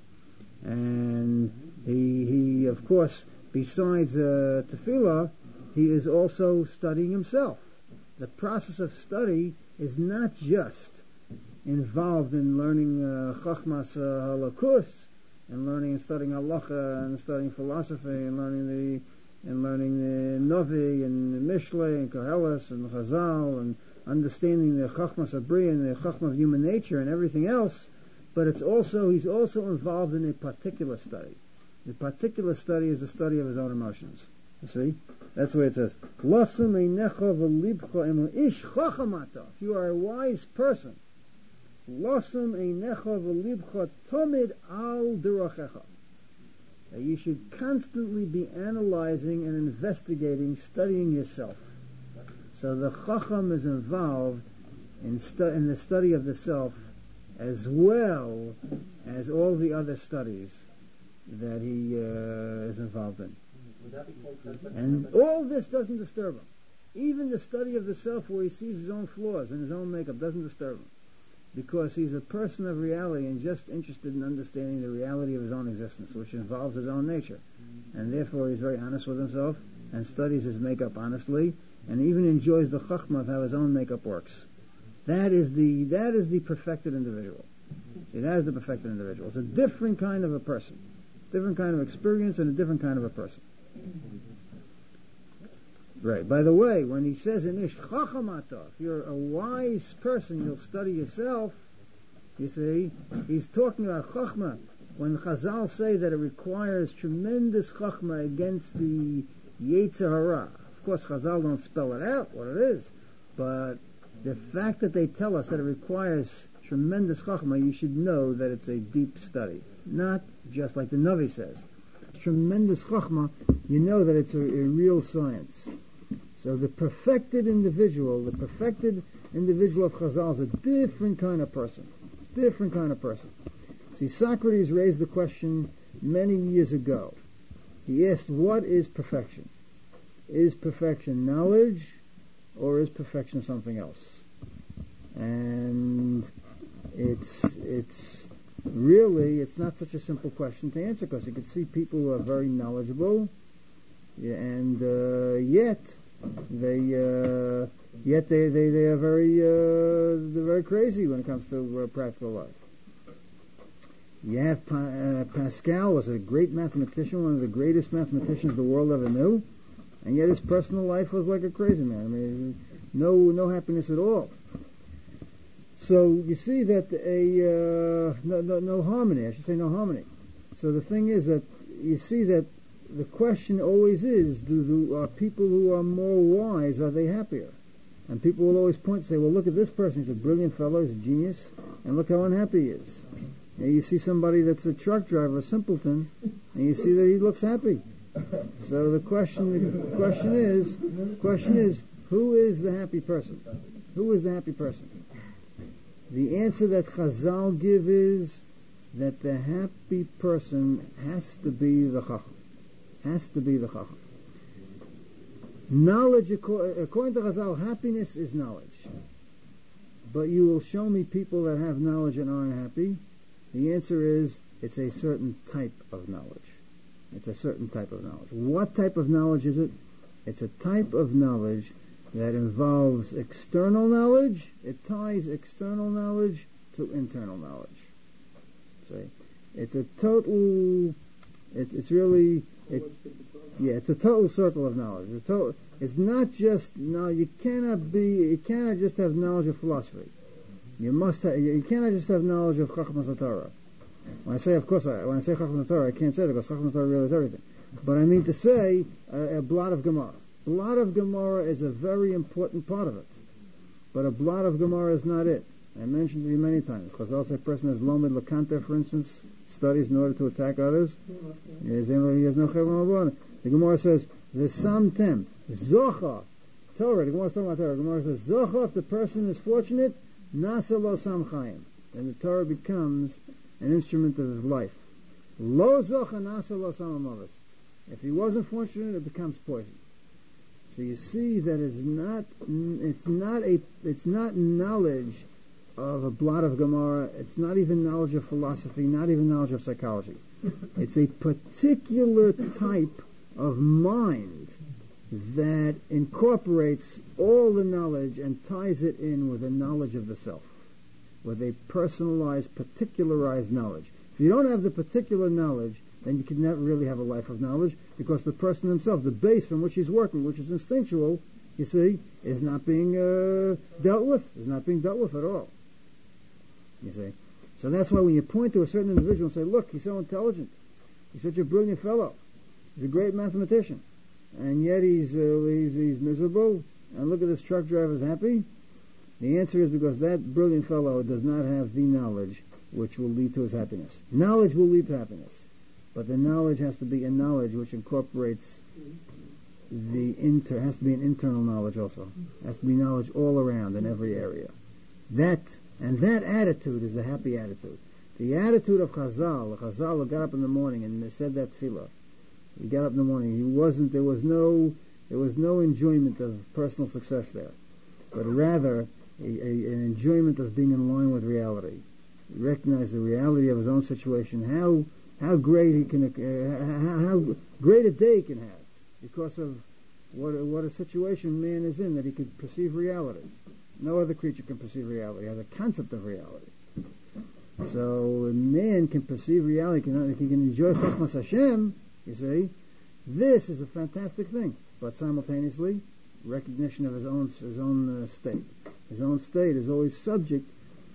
And he of course, besides tefillah, he is also studying himself. The process of study is not just involved in learning chachmas halakus, and learning and studying halacha, and studying philosophy, and learning the Novi and Mishle and Koheles and Chazal, and understanding the chachmas of Bria and the chachma of human nature and everything else. But he's also involved in a particular study. The particular study is the study of his own emotions. You see? That's where it says, Lasum einecha v'libcha emo ish chachamata. If you are a wise person, Lasum einecha v'libcha tomid al derachecha. You should constantly be analyzing and investigating, studying yourself. So the chacham is involved in the study of the self as well as all the other studies that he is involved in. And all this doesn't disturb him. Even the study of the self where he sees his own flaws and his own makeup doesn't disturb him. Because he's a person of reality and just interested in understanding the reality of his own existence, which involves his own nature. And therefore he's very honest with himself and studies his makeup honestly, and even enjoys the chachma of how his own makeup works. That is the perfected individual. See, that is the perfected individual. It's a different kind of a person. Different kind of experience and a different kind of a person. Right. By the way, when he says in Ish Chachamata, if you're a wise person, you'll study yourself, you see, he's talking about Chachma. When Chazal say that it requires tremendous Chachma against the Yetzer Hara. Of course, Chazal don't spell it out, what it is, but the fact that they tell us that it requires tremendous Chachma, you should know that it's a deep study. Not just like the Navi says. Tremendous Chachma, you know that it's a real science. So the perfected individual of Chazal is a different kind of person. Different kind of person. See, Socrates raised the question many years ago. He asked, what is perfection? Is perfection knowledge, or is perfection something else? And it's not such a simple question to answer, because you can see people who are very knowledgeable, and yet they are very crazy when it comes to practical life. You have Pascal was a great mathematician, one of the greatest mathematicians the world ever knew, and yet his personal life was like a crazy man. I mean, no happiness at all. So you see that no harmony. I should say no harmony. So the thing is that you see that the question always is: are people who are more wise, are they happier? And people will always point and say, "Well, look at this person. He's a brilliant fellow. He's a genius, and look how unhappy he is." And you see somebody that's a truck driver, a simpleton, and you see that he looks happy. So the question is, who is the happy person? Who is the happy person? The answer that Chazal give is that the happy person has to be the Chacham. Has to be the Chacham. Knowledge, according to Chazal, happiness is knowledge. But you will show me people that have knowledge and aren't happy. The answer is, it's a certain type of knowledge. It's a certain type of knowledge. What type of knowledge is it? It's a type of knowledge that involves external knowledge. It ties external knowledge to internal knowledge. See? It's a total, it's a total circle of knowledge. It's not just, you cannot just have knowledge of philosophy. You cannot just have knowledge of Chachmas Torah. When I say Chachmas Torah, I can't say that because Chachmas Torah really is everything. But I mean to say a blot of Gemara. Blot of Gemara is a very important part of it. But a blot of Gemara is not it. I mentioned to you many times. Chazal say a person has lomed lakanta, for instance, studies in order to attack others. He has no chel. The Gemara says, v'samtem, zocha, Torah, the Gemara is talking about Torah. The Gemara says, zocha, if the person is fortunate, nasa lo samchayim. Then the Torah becomes an instrument of his life. Lo zocha nasa lo samamavis. If he wasn't fortunate, it becomes poison. So you see that it's not knowledge of a blot of Gemara. It's not even knowledge of philosophy, not even knowledge of psychology. It's a particular type of mind that incorporates all the knowledge and ties it in with a knowledge of the self, with a personalized, particularized knowledge. If you don't have the particular knowledge, then you can never really have a life of knowledge, because the person himself, the base from which he's working, which is instinctual, you see, is not being dealt with. Is not being dealt with at all. You see. So that's why when you point to a certain individual and say, look, he's so intelligent, he's such a brilliant fellow, he's a great mathematician, and yet he's miserable, and look at this truck driver's happy. The answer is because that brilliant fellow does not have the knowledge which will lead to his happiness. Knowledge will lead to happiness, but the knowledge has to be a knowledge which incorporates has to be an internal knowledge also. Has to be knowledge all around in every area. That attitude is the happy attitude. The attitude of Chazal who got up in the morning and said that tefillah. He got up in the morning. There was no enjoyment of personal success there, but rather an enjoyment of being in line with reality. He recognized the reality of his own situation, how great he can, how great a day he can have because of what a situation man is in, that he can perceive reality. No other creature can perceive reality. He has a concept of reality. So a man can perceive reality. He can enjoy Chachmas Hashem. You see, this is a fantastic thing. But simultaneously, recognition of his own state. His own state is always subject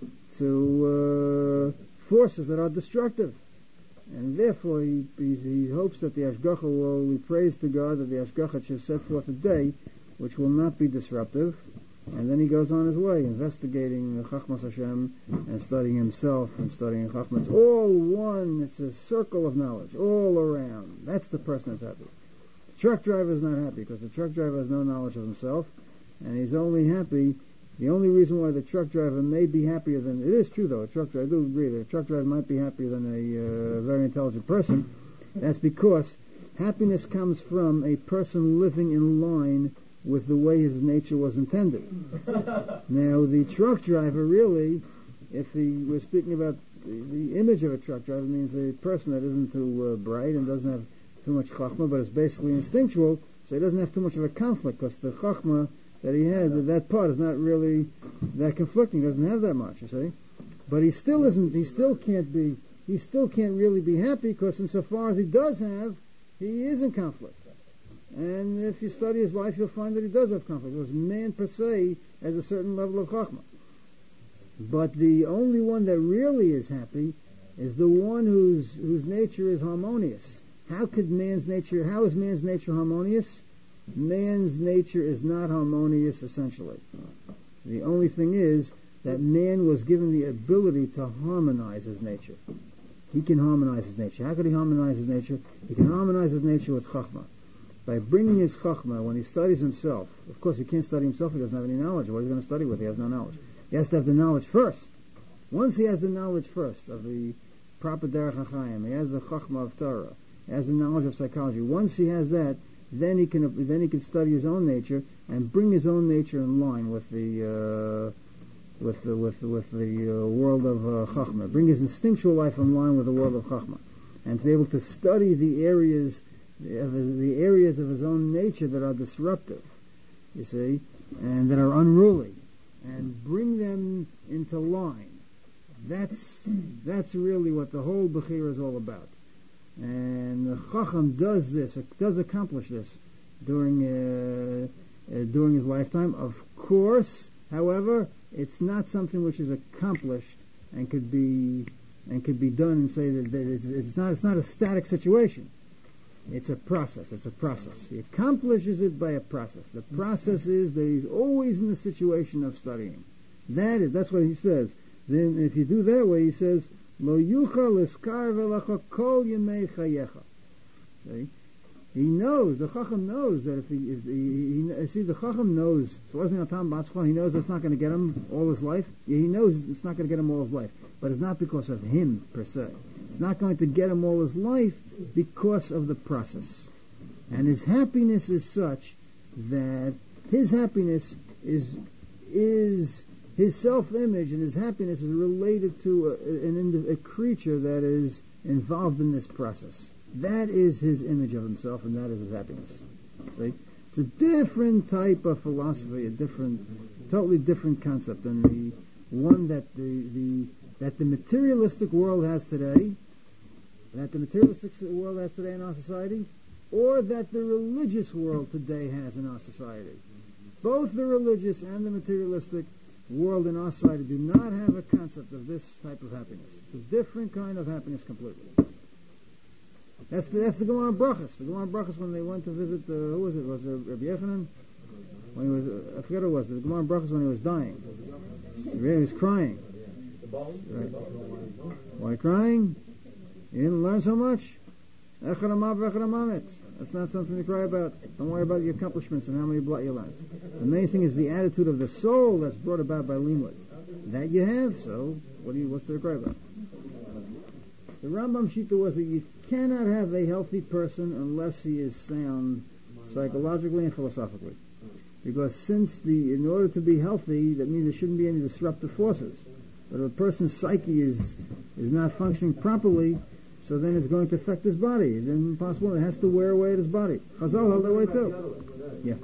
to forces that are destructive, and therefore he hopes that the Ashgacha will, he prays to God that the Ashgacha should set forth a day which will not be disruptive, and then he goes on his way, investigating Chachmas Hashem and studying himself and studying Chachmas. It's all one. It's a circle of knowledge all around. That's the person that's happy. The truck driver is not happy because the truck driver has no knowledge of himself, and he's only happy. The only reason why the truck driver may be happier than, it is true though, I do agree that a truck driver might be happier than a very intelligent person. That's because happiness comes from a person living in line with the way his nature was intended. Now the truck driver really, if we're speaking about the image of a truck driver, means a person that isn't too bright and doesn't have too much chachma, but is basically instinctual, so he doesn't have too much of a conflict, because the chachma that he had, that part is not really that conflicting, doesn't have that much, you see. But he still can't really be happy, because insofar as he does have, he is in conflict. And if you study his life, you'll find that he does have conflict, because man per se has a certain level of chachma. But the only one that really is happy is the one whose nature is harmonious. How is man's nature harmonious? Man's nature is not harmonious, essentially. The only thing is that man was given the ability to harmonize his nature. He can harmonize his nature. How could he harmonize his nature? He can harmonize his nature with chachma. By bringing his chachma, when he studies himself, of course he can't study himself, he doesn't have any knowledge. What is he going to study with? He has no knowledge. He has to have the knowledge first. Once he has the knowledge first of the proper derech HaChaim, he has the chachma of Torah, he has the knowledge of psychology. Once he has that, then he can study his own nature and bring his own nature in line with the world of chachma. Bring his instinctual life in line with the world of chachma, and to be able to study the areas of his own nature that are disruptive, you see, and that are unruly, and bring them into line. That's really what the whole Bechira is all about. And the Chacham does accomplish this during his lifetime. Of course, however, it's not something which is accomplished and could be done and say that it's not a static situation. It's a process. He accomplishes it by a process. The process is that he's always in the situation of studying. That's what he says. Then if you do that way, he says, Lo yuchal iskar v'lacha kol yemei chayecha. See? He knows, the Chacham knows that if the Chacham knows, so he knows that's not going to get him all his life. Yeah, he knows it's not going to get him all his life. But it's not because of him, per se. It's not going to get him all his life because of the process. And his happiness is such that his happiness is his self-image, and his happiness is related to a creature that is involved in this process. That is his image of himself, and that is his happiness. See? It's a different type of philosophy, totally different concept than the one that the materialistic world has today, in our society, or that the religious world today has in our society. Both the religious and the materialistic world in our society do not have a concept of this type of happiness. It's a different kind of happiness completely. That's the Gemara Brachas. The Gemara Brachas, when they went to visit, who was it? Was it Rabbi Yechanan? When he was, I forget who it was. The Gemara Brachas when he was dying. He was crying. Right. Why crying? You didn't learn so much? That's not something to cry about. Don't worry about your accomplishments and how many blot you learned. The main thing is the attitude of the soul that's brought about by limud. That you have, so what's there to cry about? The Rambam Shita was that you cannot have a healthy person unless he is sound psychologically and philosophically. Because in order to be healthy, that means there shouldn't be any disruptive forces. But if a person's psyche is not functioning properly, so then it's going to affect his body. Then possible it has to wear away at his body. Chazal held that way too. Yeah.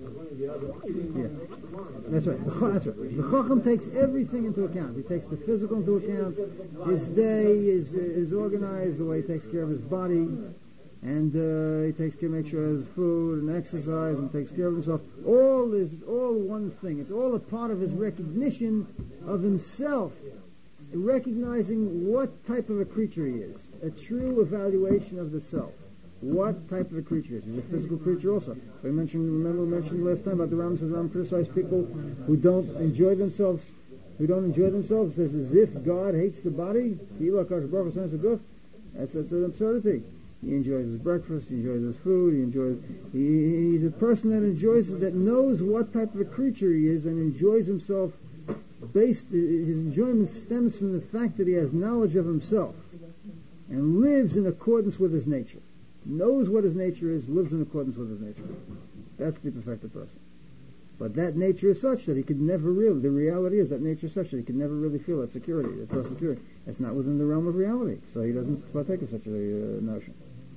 That's right. The Chacham takes everything into account. He takes the physical into account. His day is organized the way he takes care of his body, and he takes care, make sure he has food and exercise, and takes care of himself. All this is all one thing. It's all a part of his recognition of himself, recognizing what type of a creature he is. A true evaluation of the self. What type of a creature is he? He's a physical creature also. We mentioned last time about the Ram says Ram criticized people who don't enjoy themselves. It says as if God hates the body. That's an absurdity. He enjoys his breakfast, he enjoys his food, he's a person that knows what type of a creature he is and enjoys himself. His enjoyment stems from the fact that he has knowledge of himself and lives in accordance with his nature. Knows what his nature is, lives in accordance with his nature. That's the perfected person. But that nature is such that he could never really, the reality is that nature is such that he could never really feel that security, that personal security. It's not within the realm of reality, so he doesn't partake of such a notion.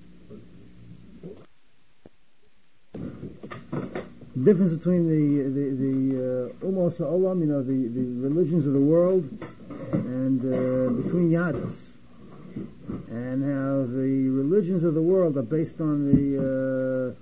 The difference between the Umos Ha'olam, the religions of the world, and between Yadus, and how the religions of the world are based on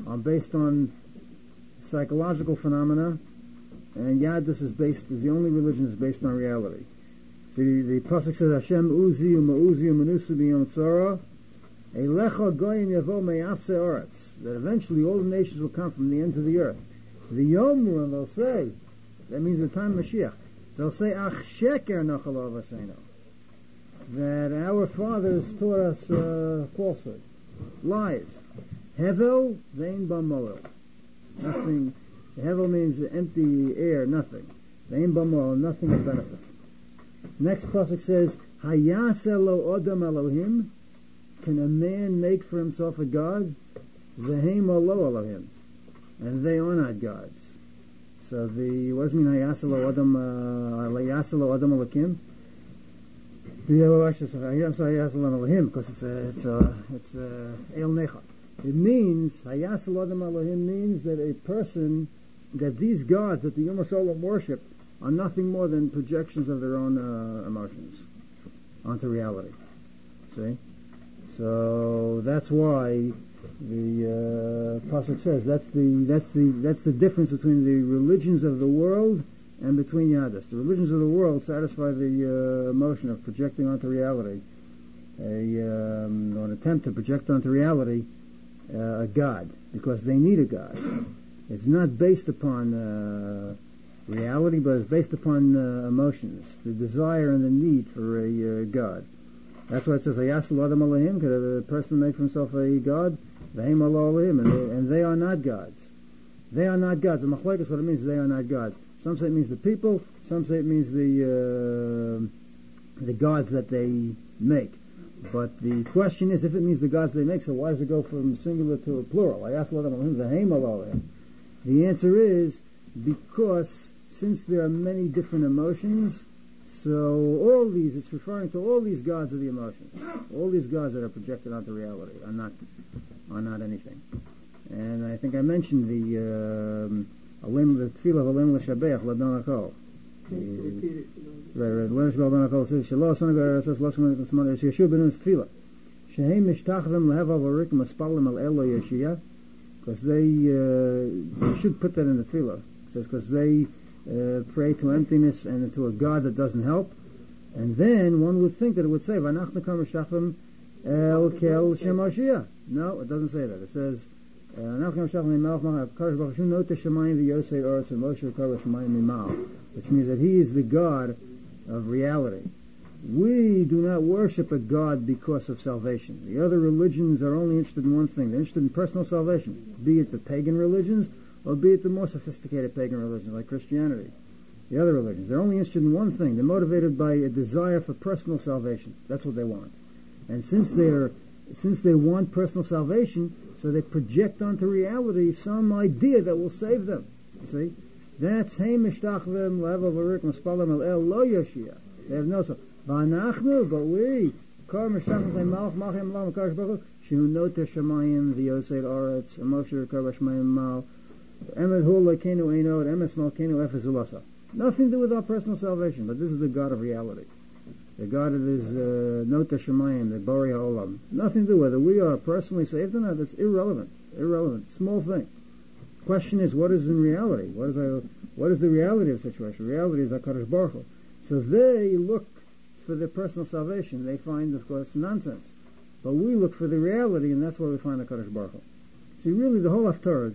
psychological phenomena, and Yadus is the only religion that's based on reality. See, the pasuk says, Hashem uzi u'ma'uzi u'manusu b'yom tzara, Eilecha goyim yavo me'afse oretz, that eventually all the nations will come from the ends of the earth. The Yomru, and they'll say, that means the time of Mashiach, they'll say, Ach sheker nachal avaseno, that our fathers taught us falsehood, lies. Hevel vein ba'moel, nothing. Hevel means empty air, nothing. Vein ba'moel, nothing of benefit. Next pasuk says, Hayaselo odam Elohim, can a man make for himself a god? Vehem alo Elohim, and they are not gods. So what does it mean Hayaselo Adam Elokim? I'm sorry, Hayaselo Elohim, because it's El Necha. It means Hayaselo Adam Elohim means that a person, that these gods that the Yom HaSolam worship are nothing more than projections of their own emotions onto reality. See? So that's why the pasuk says that's the difference between the religions of the world and between Yadus. The religions of the world satisfy the emotion of projecting onto reality, an attempt to project onto reality a god, because they need a god. It's not based upon reality, but it's based upon emotions, the desire and the need for a God. That's why it says, "Ayasel Adam Elohim," the person made for himself a God, "V'hem Elohim," and they are not gods. They are not gods. The machlokes, what it means, they are not gods. Some say it means the people. Some say it means the gods that they make. But the question is, if it means the gods they make, so why does it go from singular to a plural? Ayasel Adam Elohim, V'hem Elohim. The answer is because since there are many different emotions, so all these, it's referring to all these gods of the emotions. All these gods that are projected onto reality are not anything. And I think I mentioned the tefillah of Alim l'shabeach l'adon hakol. Right. L'adon hakol says shelo asana says l'asana yeshu benus tefillah. Shehem mishtachvim lehevav arik maspalim al elo yeshia. Because they should put that in the tefillah. It says because they pray to emptiness and to a God that doesn't help. And then one would think that it would say v'anachnu kam mishtachvim el kel shem Mashiach. No, it doesn't say that. It says which means that he is the God of reality. We do not worship a God because of salvation. The other religions are only interested in one thing. They're interested in personal salvation, be it the pagan religions or be it the more sophisticated pagan religions like Christianity. The other religions, they're only interested in one thing. They're motivated by a desire for personal salvation. That's what they want. And since they want personal salvation, so they project onto reality some idea that will save them. You see? That's Heim Mishtachvim Level Varik Maspalim El Lo Yoshia. They have no so. V'anachnu, but we Kar Mishtachvim Malach Machim Lam Kadosh Baruch Hu Shehunot Shemayim V'Yosei Aretz Moshe Kar B'Shmayim Mal Emet Hu Lekenu Einod Emes Malkenu Efes Ulasa. Nothing to do with our personal salvation, but this is the God of reality. The God of his Nota Shemayim, the Bori HaOlam. Nothing to do whether we are personally saved or not. That's irrelevant. Small thing. The question is, what is in reality? What is the reality of the situation? Reality is HaKadosh Baruch Hu. So they look for their personal salvation. They find, of course, nonsense. But we look for the reality, and that's where we find HaKadosh Baruch Hu. See, really, the whole Haftarah,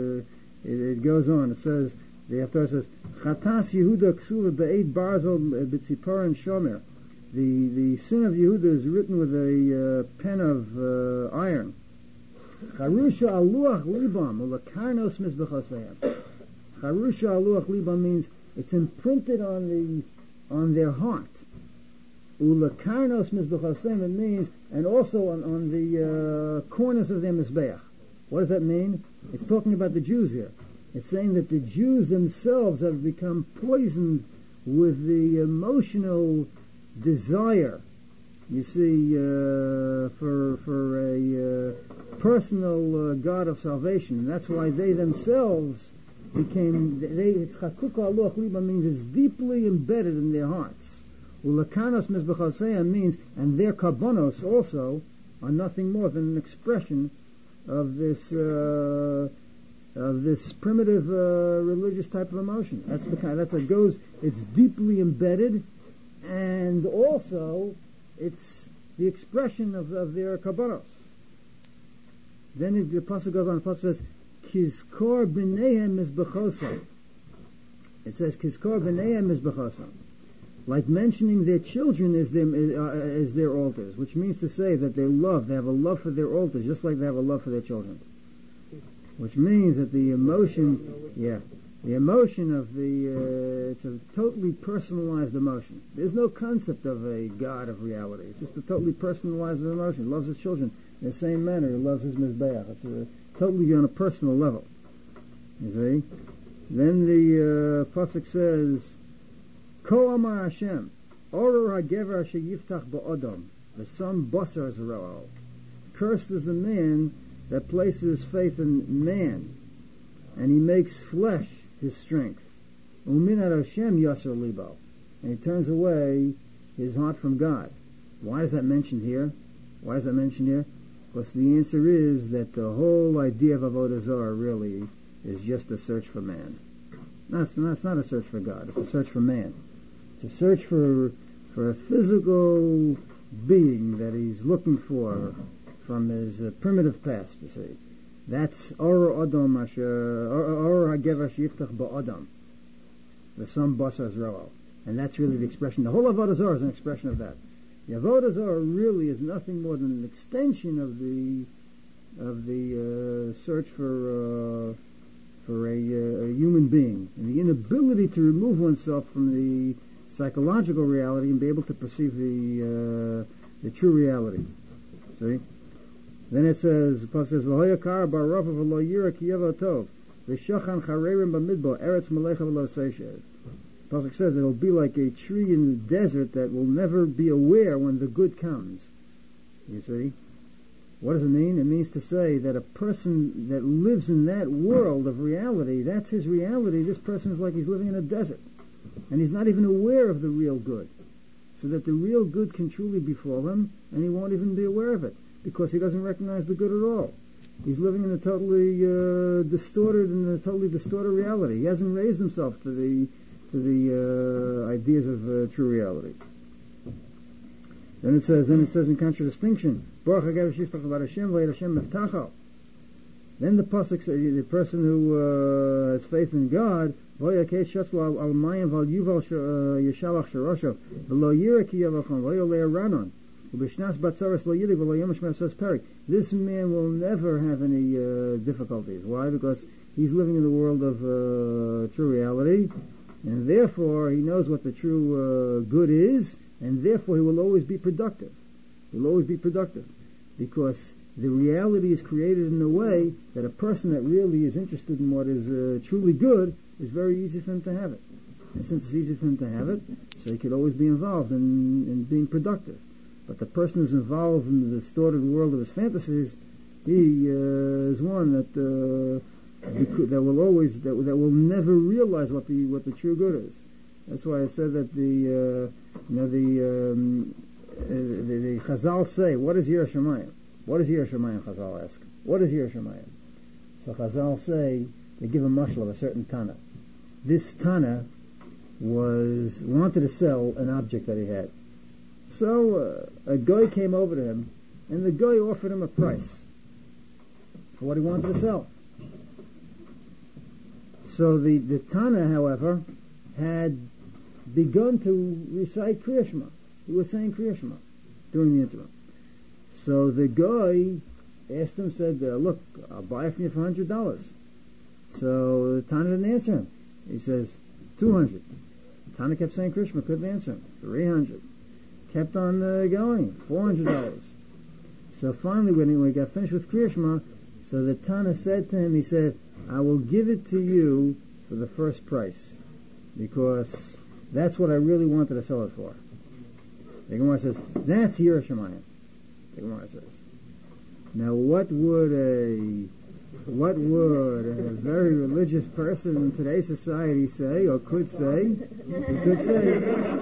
it goes on. It says, the Haftarah says, Chatas Yehuda Ksuva Be'ed Barzel B'tzipar and Shomer. The sin of Yehuda is written with a pen of iron. Charusha aluach libam ulakarnos mizbechosayim. Charusha aluach libam means it's imprinted on their heart. Ulakarnos mizbechosayim, it means, and also on the corners of their mizbeach. What does that mean? It's talking about the Jews here. It's saying that the Jews themselves have become poisoned with the emotional desire, you see, for a personal God of salvation. And that's why they themselves became, it's chakuka aluach liba means it's deeply embedded in their hearts. Ulakanos mizbechaseya means, and their karbonos also are nothing more than an expression of this primitive religious type of emotion. It's deeply embedded. And also, it's the expression of their kabbalos. Then the pasuk goes on. The pasuk says, "Kizkor b'neihem mizbechosam." It says, "Kizkor b'neihem mizbechosam," like mentioning their children as their altars, which means to say that they have a love for their altars, just like they have a love for their children. Which means that the emotion of it's a totally personalized emotion. There's no concept of a God of reality. It's just a totally personalized emotion. He loves his children in the same manner he loves his mizbeach. It's totally on a personal level. You see? Then the pasuk says, Ko Amar Hashem, Oror HaGever Asher Yiftach Ba'odom, V'Sam Basar Zera'o. Cursed is the man that places his faith in man, and he makes flesh his strength. Uminat Hashem Yasser Libo, and he turns away his heart from God. Why is that mentioned here? Because the answer is that the whole idea of Avodah Zarah really is just a search for man. No, it's not a search for God. It's a search for man. It's a search for a physical being that he's looking for from his primitive past, you see. That's Or Adam Asher Or HaGever Yiftach Ba'Adam. V'sam basar zroo. And that's really the expression. The whole Avodah Zarah is an expression of that. The Avodah Zarah really is nothing more than an extension of the search for a human being, and the inability to remove oneself from the psychological reality and be able to perceive the true reality. See? Then it says, the Pasuk says, "V'hoyakar barafa v'lo yira ki yavo tov, v'shachan charerim b'midbo eretz malecha v'lo seishev." The Pasuk says it will be like a tree in the desert that will never be aware when the good comes. You see? What does it mean? It means to say that a person that lives in that world of reality, that's his reality. This person is like he's living in a desert. And he's not even aware of the real good. So that the real good can truly befall him, and he won't even be aware of it, because he doesn't recognize the good at all. He's living in a totally distorted reality. He hasn't raised himself to the ideas of true reality. Then it says in contradistinction, then the pasuk says the person who has faith in God, this man will never have any difficulties. Why? Because he's living in the world of true reality, and therefore he knows what the true good is, and therefore he will always be productive. He will always be productive, because the reality is created in a way that a person that really is interested in what is truly good is very easy for him to have it. And since it's easy for him to have it, so he could always be involved in being productive. But the person who's involved in the distorted world of his fantasies, he is one that will never realize what the true good is. That's why I said that the Chazal say, what is Yiras Shamayim? What is Yiras Shamayim? Chazal ask. What is Yiras Shamayim? So Chazal say, they give a mashal of a certain Tana. This Tana wanted to sell an object that he had. So a guy came over to him, and the guy offered him a price for what he wanted to sell. So the Tana, however, had begun to recite Kriya Shema. He was saying Kriya Shema during the interim. So the guy asked him, said, look, I'll buy it from you for $100. So the Tana didn't answer him. He says, 200. Tana kept saying Kriya Shema, couldn't answer him. 300. Kept on going. $400. So finally, when he got finished with Kriya Shema, so the Tana said to him, he said, I will give it to you for the first price, because that's what I really wanted to sell it for. The Gemara says, that's Yiras Shamayim. The Gemara says. Now what would a very religious person in today's society say, or could say? He could say,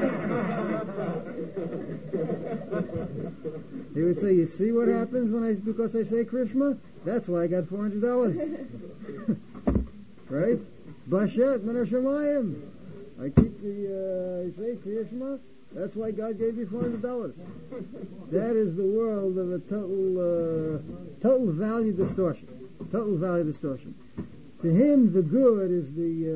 he would say, you see what happens because I say Kriya Shema? That's why I got $400. Right? Bashet Min Hashamayim. I keep I say Kriya Shema. That's why God gave me $400. That is the world of a total value distortion. Total value distortion. To him, the good is the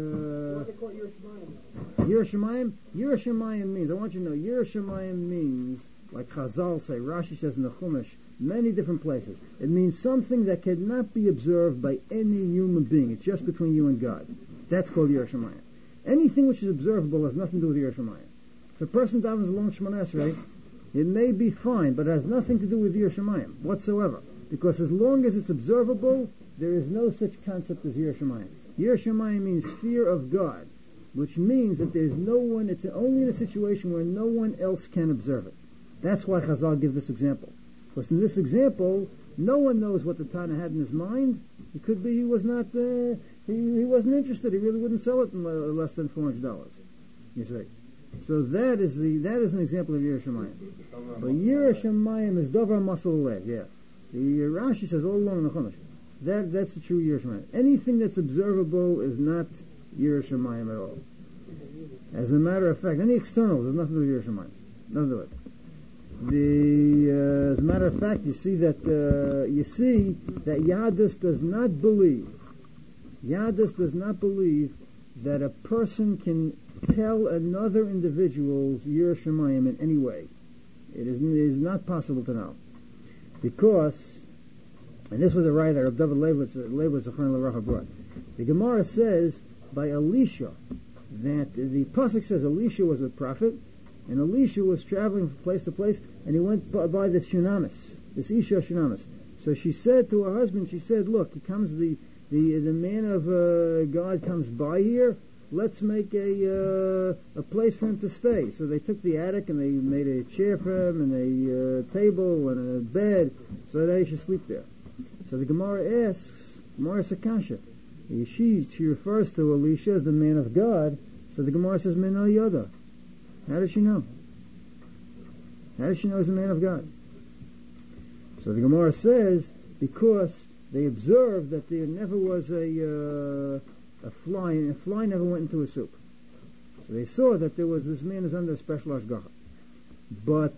Yiras Shamayim. Yiras Shamayim means, I want you to know, Yiras Shamayim means, like Chazal say, Rashi says in the Chumash, many different places. It means something that cannot be observed by any human being. It's just between you and God. That's called Yiras Shamayim. Anything which is observable has nothing to do with Yiras Shamayim. If a person davens along Shemona Esrei, it may be fine, but it has nothing to do with Yiras Shamayim whatsoever. Because as long as it's observable, there is no such concept as Yiras Shamayim. Yiras Shamayim means fear of God, which means that there's no one, it's only in a situation where no one else can observe it. That's why Chazal give this example. Because in this example, no one knows what the Tana had in his mind. It could be he was not, he wasn't interested. He really wouldn't sell it in less than $400. You see. So that is an example of Yiras Shamayim. But Yiras Shamayim is Dovar Masal Lev, yeah. The Rashi says all along in the Chumash, that's the true Yiras Shamayim. Anything that's observable is not Yiras Shamayim at all. As a matter of fact, any externals has nothing to do with Yiras Shamayim. Nothing to do with it. As a matter of fact, you see that Yadus does not believe. Yadus does not believe that a person can tell another individual's Yirah Shamayim in any way. It is not possible to know. Because, and this was a writer of David Leibowitz Zechron L'Racha brought. The Gemara says by Elisha, that the pasuk says Elisha was a prophet, and Elisha was traveling from place to place, and he went by this Shunamis, this Isha Shunamis. So she said to her husband, she said, look, he comes the man of God comes by here. Let's make a place for him to stay. So they took the attic and they made a chair for him and a table and a bed so that he should sleep there. So the Gemara asks, Gemara Sakasha, she refers to Elisha as the man of God. So the Gemara says, Meno Yoda. How does she know? How does she know he's the man of God? So the Gemara says, because they observed that there never was a fly, and a fly never went into a soup. So they saw that there was this man is under a special ashgacha. But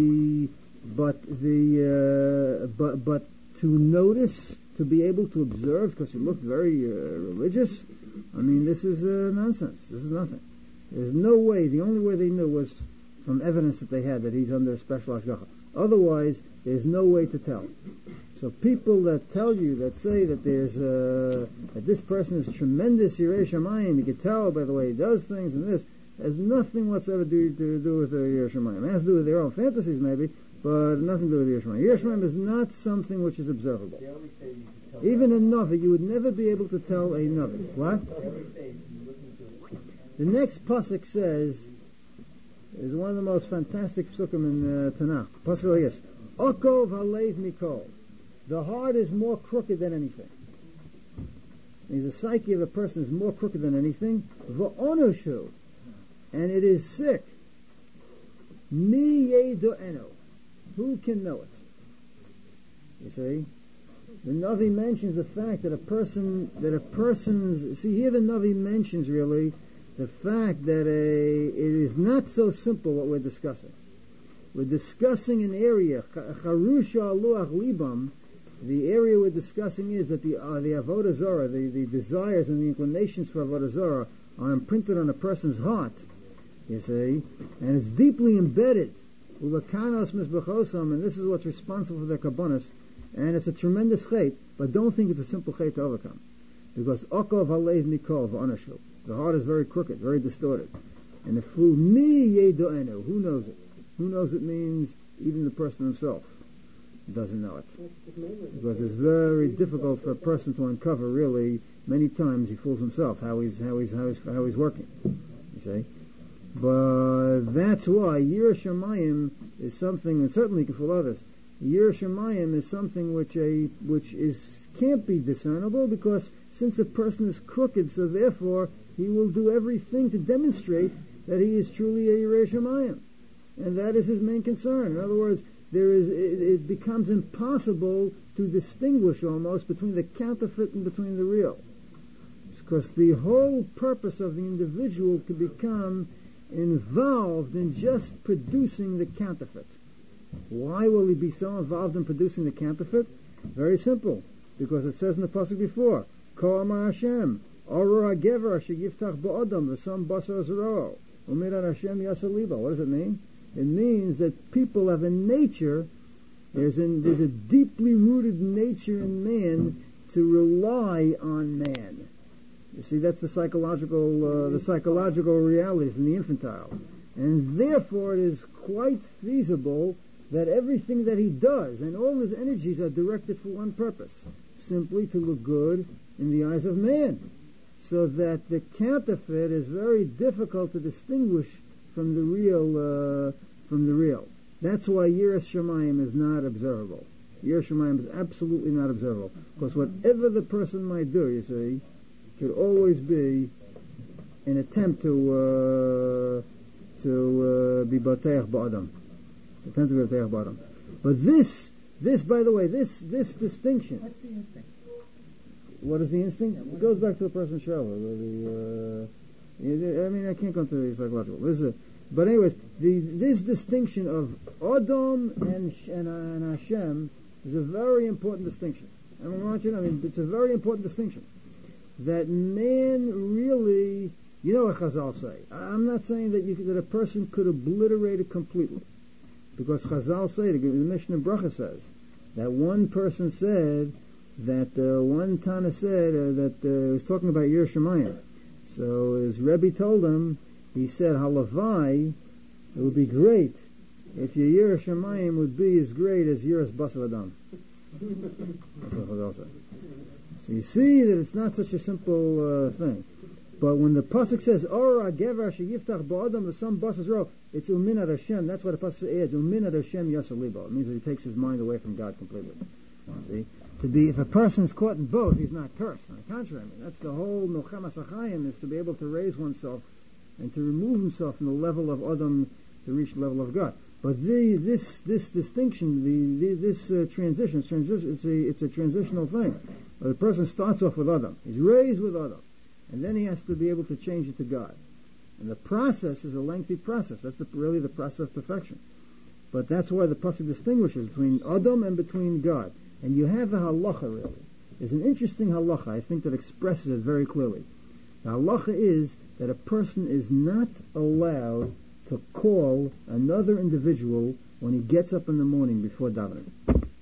to notice, to be able to observe, because he looked very religious, I mean, this is nonsense. This is nothing. There's no way. The only way they knew was from evidence that they had that he's under a special ashgacha. Otherwise, there's no way to tell. So people that tell you, that say that there's that this person is tremendous Yirei Shamayim, you can tell by the way he does things and this, has nothing whatsoever to do with the Yirei Shamayim. It has to do with their own fantasies maybe, but nothing to do with Yirei Shamayim. Yirei Shamayim is not something which is observable. Even a Navi, you would never be able to tell a Navi. What? The next pasuk says, is one of the most fantastic psukim in Tanakh. Pasuk is, Okov halev mikol. The heart is more crooked than anything. The psyche of a person is more crooked than anything. V'onushu, and it is sick. Mi yedo'enu. Who can know it? You see? The Navi mentions the fact that a person's, see here the Navi mentions really the fact that it is not so simple what we're discussing. We're discussing an area, Charusha Aluach Libam. The area we're discussing is that the Avodah Zarah, the desires and the inclinations for Avodah Zarah are imprinted on a person's heart, you see, and it's deeply embedded. Ulakanos misbechosam, and this is what's responsible for their kabbonis, and it's a tremendous chait, but don't think it's a simple chait to overcome. Because Okov Halev Mikol V'Anashu. The heart is very crooked, very distorted. And the fool, Mi Yedo'enu, who knows it? Who knows it means even the person himself doesn't know it. Because it's very difficult for a person to uncover, really, many times he fools himself how he's working. You see? But that's why Yirah Shamayim is something, and certainly can fool others. Yirah Shamayim is something which can't be discernible, because since a person is crooked, so therefore he will do everything to demonstrate that he is truly a Yireh Shamayim, and that is his main concern. In other words, it becomes impossible to distinguish almost between the counterfeit and between the real, because the whole purpose of the individual can become involved in just producing the counterfeit. Why will he be so involved in producing the counterfeit? Very simple, because it says in the pasuk before, Kol Amar Hashem, Oror HaGever Asher Yiftach Ba'odam V'Sam Basar Zero Umiran Hashem Yasser Libo. What does it mean? It means that people have a nature, there's a deeply rooted nature in man to rely on man. You see, that's the psychological reality from the infantile. And therefore it is quite feasible that everything that he does and all his energies are directed for one purpose, simply to look good in the eyes of man. So that the counterfeit is very difficult to distinguish from the real. That's why Yirah Shamayim is not observable. Yirah Shamayim is absolutely not observable. Because whatever the person might do, you see, could always be an attempt to be Bateach Ba'adam. Attempt to be Bateach Ba'adam. But this, by the way, this distinction. What's the instinct? What is the instinct? It goes back to a person's shower. I can't go into the psychological. But anyways, this distinction of Adam and Hashem is a very important distinction. It's a very important distinction. That man really You know what Chazal say. I'm not saying that a person could obliterate it completely, because Chazal say, the Mishnah Bracha says, that one person said that one Tana said that he was talking about Yer Shemayim. So his Rebbe told him, he said, Halavai, it would be great if your Yer Shemayim would be as great as Yeras Basar Adam. That's what Chazal said. So you see that it's not such a simple thing. But when the pasuk says Ora Gever Sheyiftach Ba'adam the Sam Basas Ro, it's Umin Ad Hashem. That's what the pasuk adds. Umin Ad Hashem Yasser Libo. It means that he takes his mind away from God completely. See, if a person is caught in both, he's not cursed. On the contrary, that's the whole Nochamas Achayim, is to be able to raise oneself and to remove himself from the level of Adam to reach the level of God. But this distinction, this transition, it's a transitional thing. The person starts off with Adam. He's raised with Adam. And then he has to be able to change it to God. And the process is a lengthy process. That's really the process of perfection. But that's why the pasuk distinguishes between Adam and between God. And you have a halacha, really. There's an interesting halacha, I think, that expresses it very clearly. The halacha is that a person is not allowed to call another individual when he gets up in the morning before davening.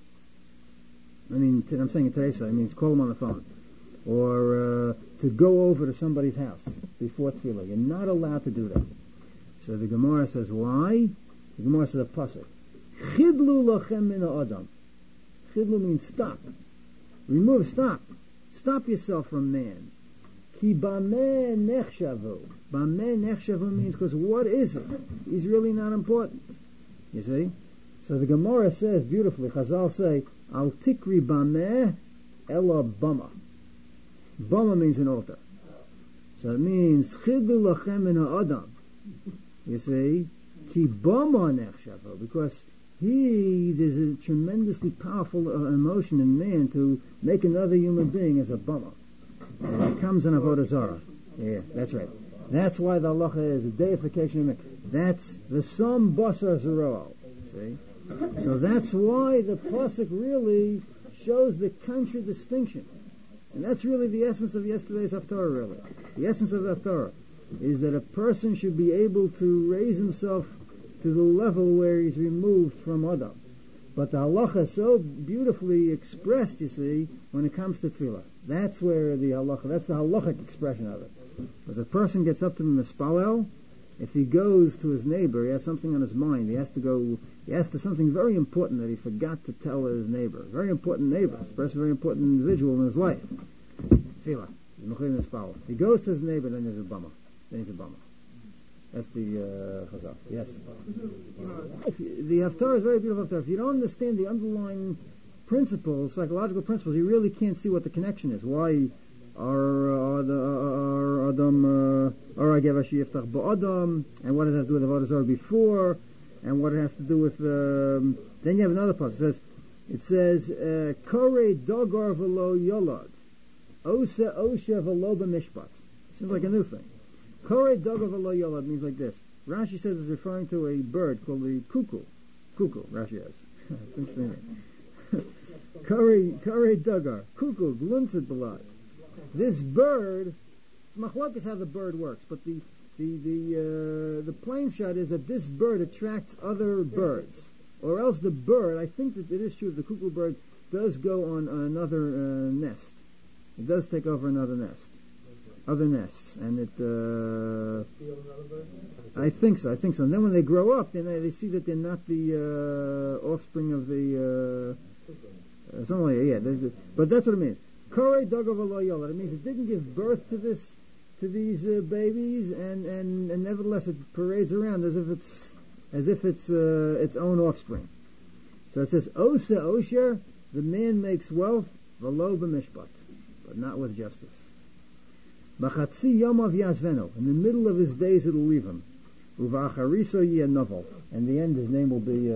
I'm saying it today, so call him on the phone. Or to go over to somebody's house before tefillah. You're not allowed to do that. So the Gemara says, why? The Gemara says a pasuk. Chidlu lachem min ha'adam. Chidlu means stop. Remove, stop. Stop yourself from man. Ki bameh nechshavu. Bameh nechshavu means, because what is it? He's really not important. You see? So the Gemara says beautifully, Chazal say, Al tikri bameh ela bama. Bama means an altar. So it means Chidu lachem in ha'adam. You see? Ki bama nechshavu. Because there's a tremendously powerful emotion in man to make another human being as a bama. It comes in Avodah Zarah. Yeah, that's right. That's why the halacha is a deification of man. That's the Sam Basar Zeroah. See? So that's why the pasuk really shows the contradistinction. And that's really the essence of yesterday's Haftarah, really. The essence of the Haftarah is that a person should be able to raise himself to the level where he's removed from Adam. But the halacha is so beautifully expressed, you see, when it comes to tefillah. That's where the halachic expression of it. As a person gets up to the mispalel, if he goes to his neighbor, he has something on his mind. He has to something very important that he forgot to tell his neighbor. Very important neighbor, express a very important individual in his life. Tefillah. He goes to his neighbor, then there's a bummer. That's the chazal. Yes. The haftarah is very beautiful haftarah. If you don't understand the underlying principles, psychological principles, you really can't see what the connection is. Why are Adam ba'adam, and what does that have to do with the Avodah Zarah before, and what it has to do with then you have another part. It says Korei Dogar v'lo Yolad Osa Osha v'lo b'mishpat. Seems like a new thing. Korei Dogar v'lo Yolad means like this. Rashi says it's referring to a bird called the cuckoo. Rashi has. It's interesting. Korei Dogar, cuckoo, gluntzit balaz. This bird, it's machlokes how the bird works, but the plain shot is that this bird attracts other birds, or else the bird, I think that it is true, the cuckoo bird does go on another nest. It does take over other nests, and it. I think so. And then when they grow up, then they see that they're not the offspring of the something like that. Yeah, but that's what it means. Korei Dogar v'lo Yolad. It means it didn't give birth to these babies, and nevertheless it parades around as if it's its own offspring. So it says Osa Osher, the man makes wealth, v'lo b'mishpat, but not with justice. B'chatzi yomav yazveno, in the middle of his days it'll leave him. Uva'achariso yeh novel, and the end his name will be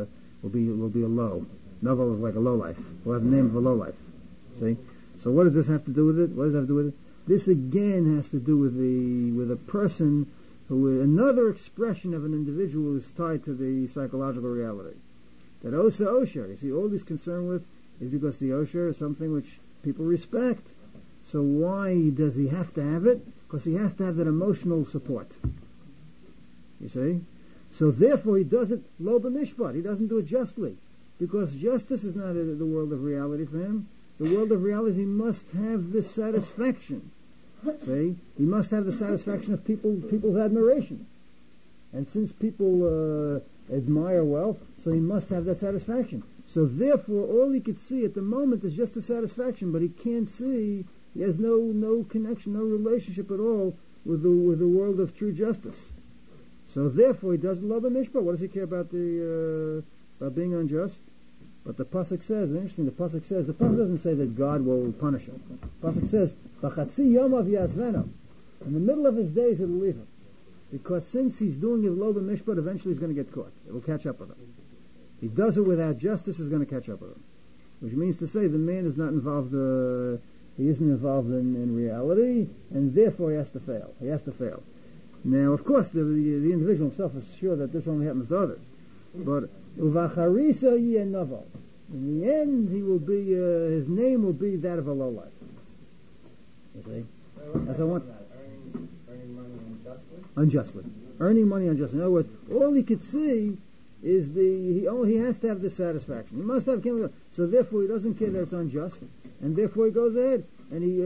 a low. Novel is like a low life. Will have the name of a low life. See. So what does this have to do with it? This again has to do with a person who, another expression of an individual is tied to the psychological reality. That Osa Osher, you see, all he's concerned with is because the Osher is something which people respect. So why does he have to have it? because he has to have that emotional support. You see? So therefore he does it lo b'mishpat. He doesn't do it justly, because justice is not the world of reality for him. The world of reality, he must have this satisfaction. See? He must have the satisfaction of people's admiration. And since people admire wealth, so he must have that satisfaction. So therefore, all he could see at the moment is just the satisfaction, but he can't see, he has no connection, no relationship at all with the world of true justice. So therefore, he doesn't love a mishpah. What does he care about about being unjust? But the pasuk says, interesting. The pasuk doesn't say that God will punish him. The pasuk says, "B'chatzi yomav yasveno." In the middle of his days, it'll leave him, because since he's doing it lo b'mishpat, eventually he's going to get caught. It will catch up with him. He does it without justice, is going to catch up with him. Which means to say the man is not involved. He isn't involved in reality, and therefore he has to fail. He has to fail. Now, of course, the individual himself is sure that this only happens to others. But uvacharisa yenovo. In the end, he will be. His name will be that of a lowlife. You see, as I want. Earning money Unjustly. Earning money unjustly. In other words, all he could see is he has to have this satisfaction. He must have. So therefore, he doesn't care that it's unjust, and therefore he goes ahead and he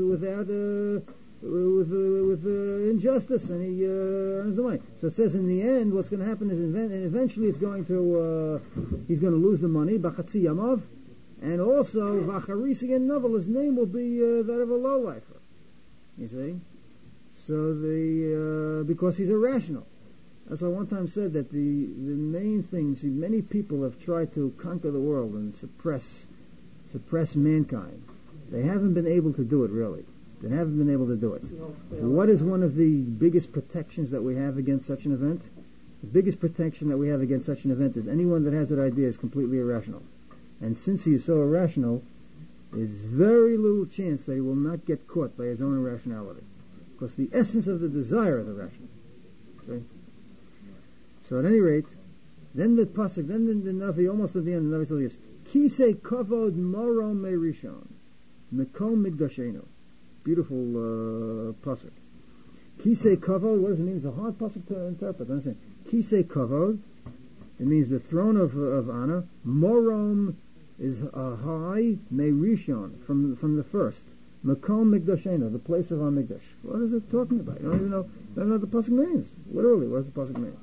with injustice, and he earns the money. So it says in the end, what's going to happen is eventually he's going to lose the money, b'chatzi yamav, and also v'acharis again novel. His name will be that of a lowlifer. You see, so because he's irrational. As I one time said, that the main thing. See, many people have tried to conquer the world and suppress mankind. They haven't been able to do it really. They haven't been able to do it. What is one of the biggest protections that we have against such an event? The biggest protection that we have against such an event is anyone that has that idea is completely irrational. And since he is so irrational, there's very little chance that he will not get caught by his own irrationality. Because the essence of the desire is irrational. Okay? So at any rate, then the pasuk, then the Navi, almost at the end, the Navi says this: Kisei kavod moro merishon, mekom migdashenu. Beautiful pasuk. Kisei kavod. What does it mean? It's a hard pasuk to interpret. Understand? Kisei kavod. It means the throne of honor. Morom is high. Merishon from the first. Mekom migdashenu, the place of our migdash. What is it talking about? You don't even know what the pasuk means. Literally, what does the pasuk mean?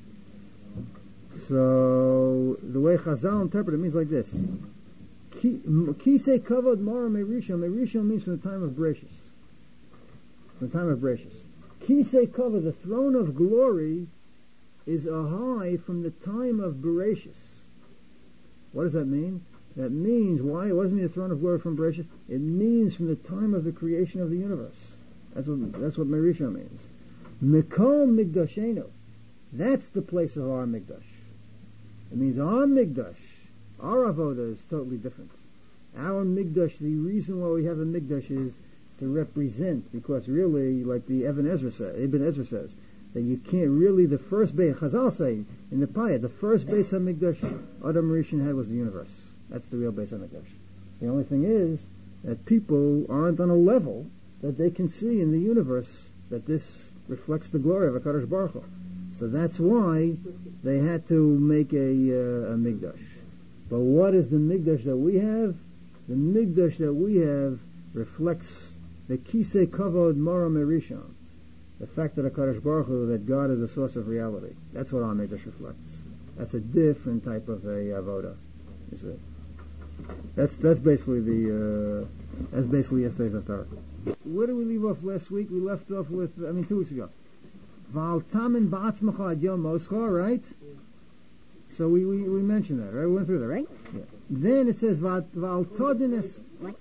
So the way Chazal interpret it means like this: Kisei kavod mara merishon. Merishon means from the time of Bereshis. From the time of Bereshis. Kisei kavod, the throne of glory, is a high from the time of Bereshis. What does that mean? That means why? What does it mean the throne of glory from Bereshis? It means from the time of the creation of the universe. That's what merishon means. Mekom migdashenu. That's the place of our migdash. It means our migdash, our avoda is totally different. Our migdash, the reason why we have a migdash is to represent, because really, like the Ibn Ezra says, that you can't really, the first base, Chazal say, in the Payah, the first base of migdash Adam Rishon had was the universe. That's the real base of migdash. The only thing is that people aren't on a level that they can see in the universe that this reflects the glory of HaKadosh Baruch Hu. So that's why they had to make a migdash. But what is the migdash that we have? The migdash that we have reflects the kisei kavod mara merishon, the fact that HaKadosh Baruch Hu, that God is a source of reality. That's what our migdash reflects. That's a different type of a avoda. You see, that's basically yesterday's Haftarah. Where did we leave off last week? We left off with 2 weeks ago. V'altamin ba'atzmacha ad yom moscha, right? So we mentioned that, right? We went through that, right? Yeah. Then it says v'altodin es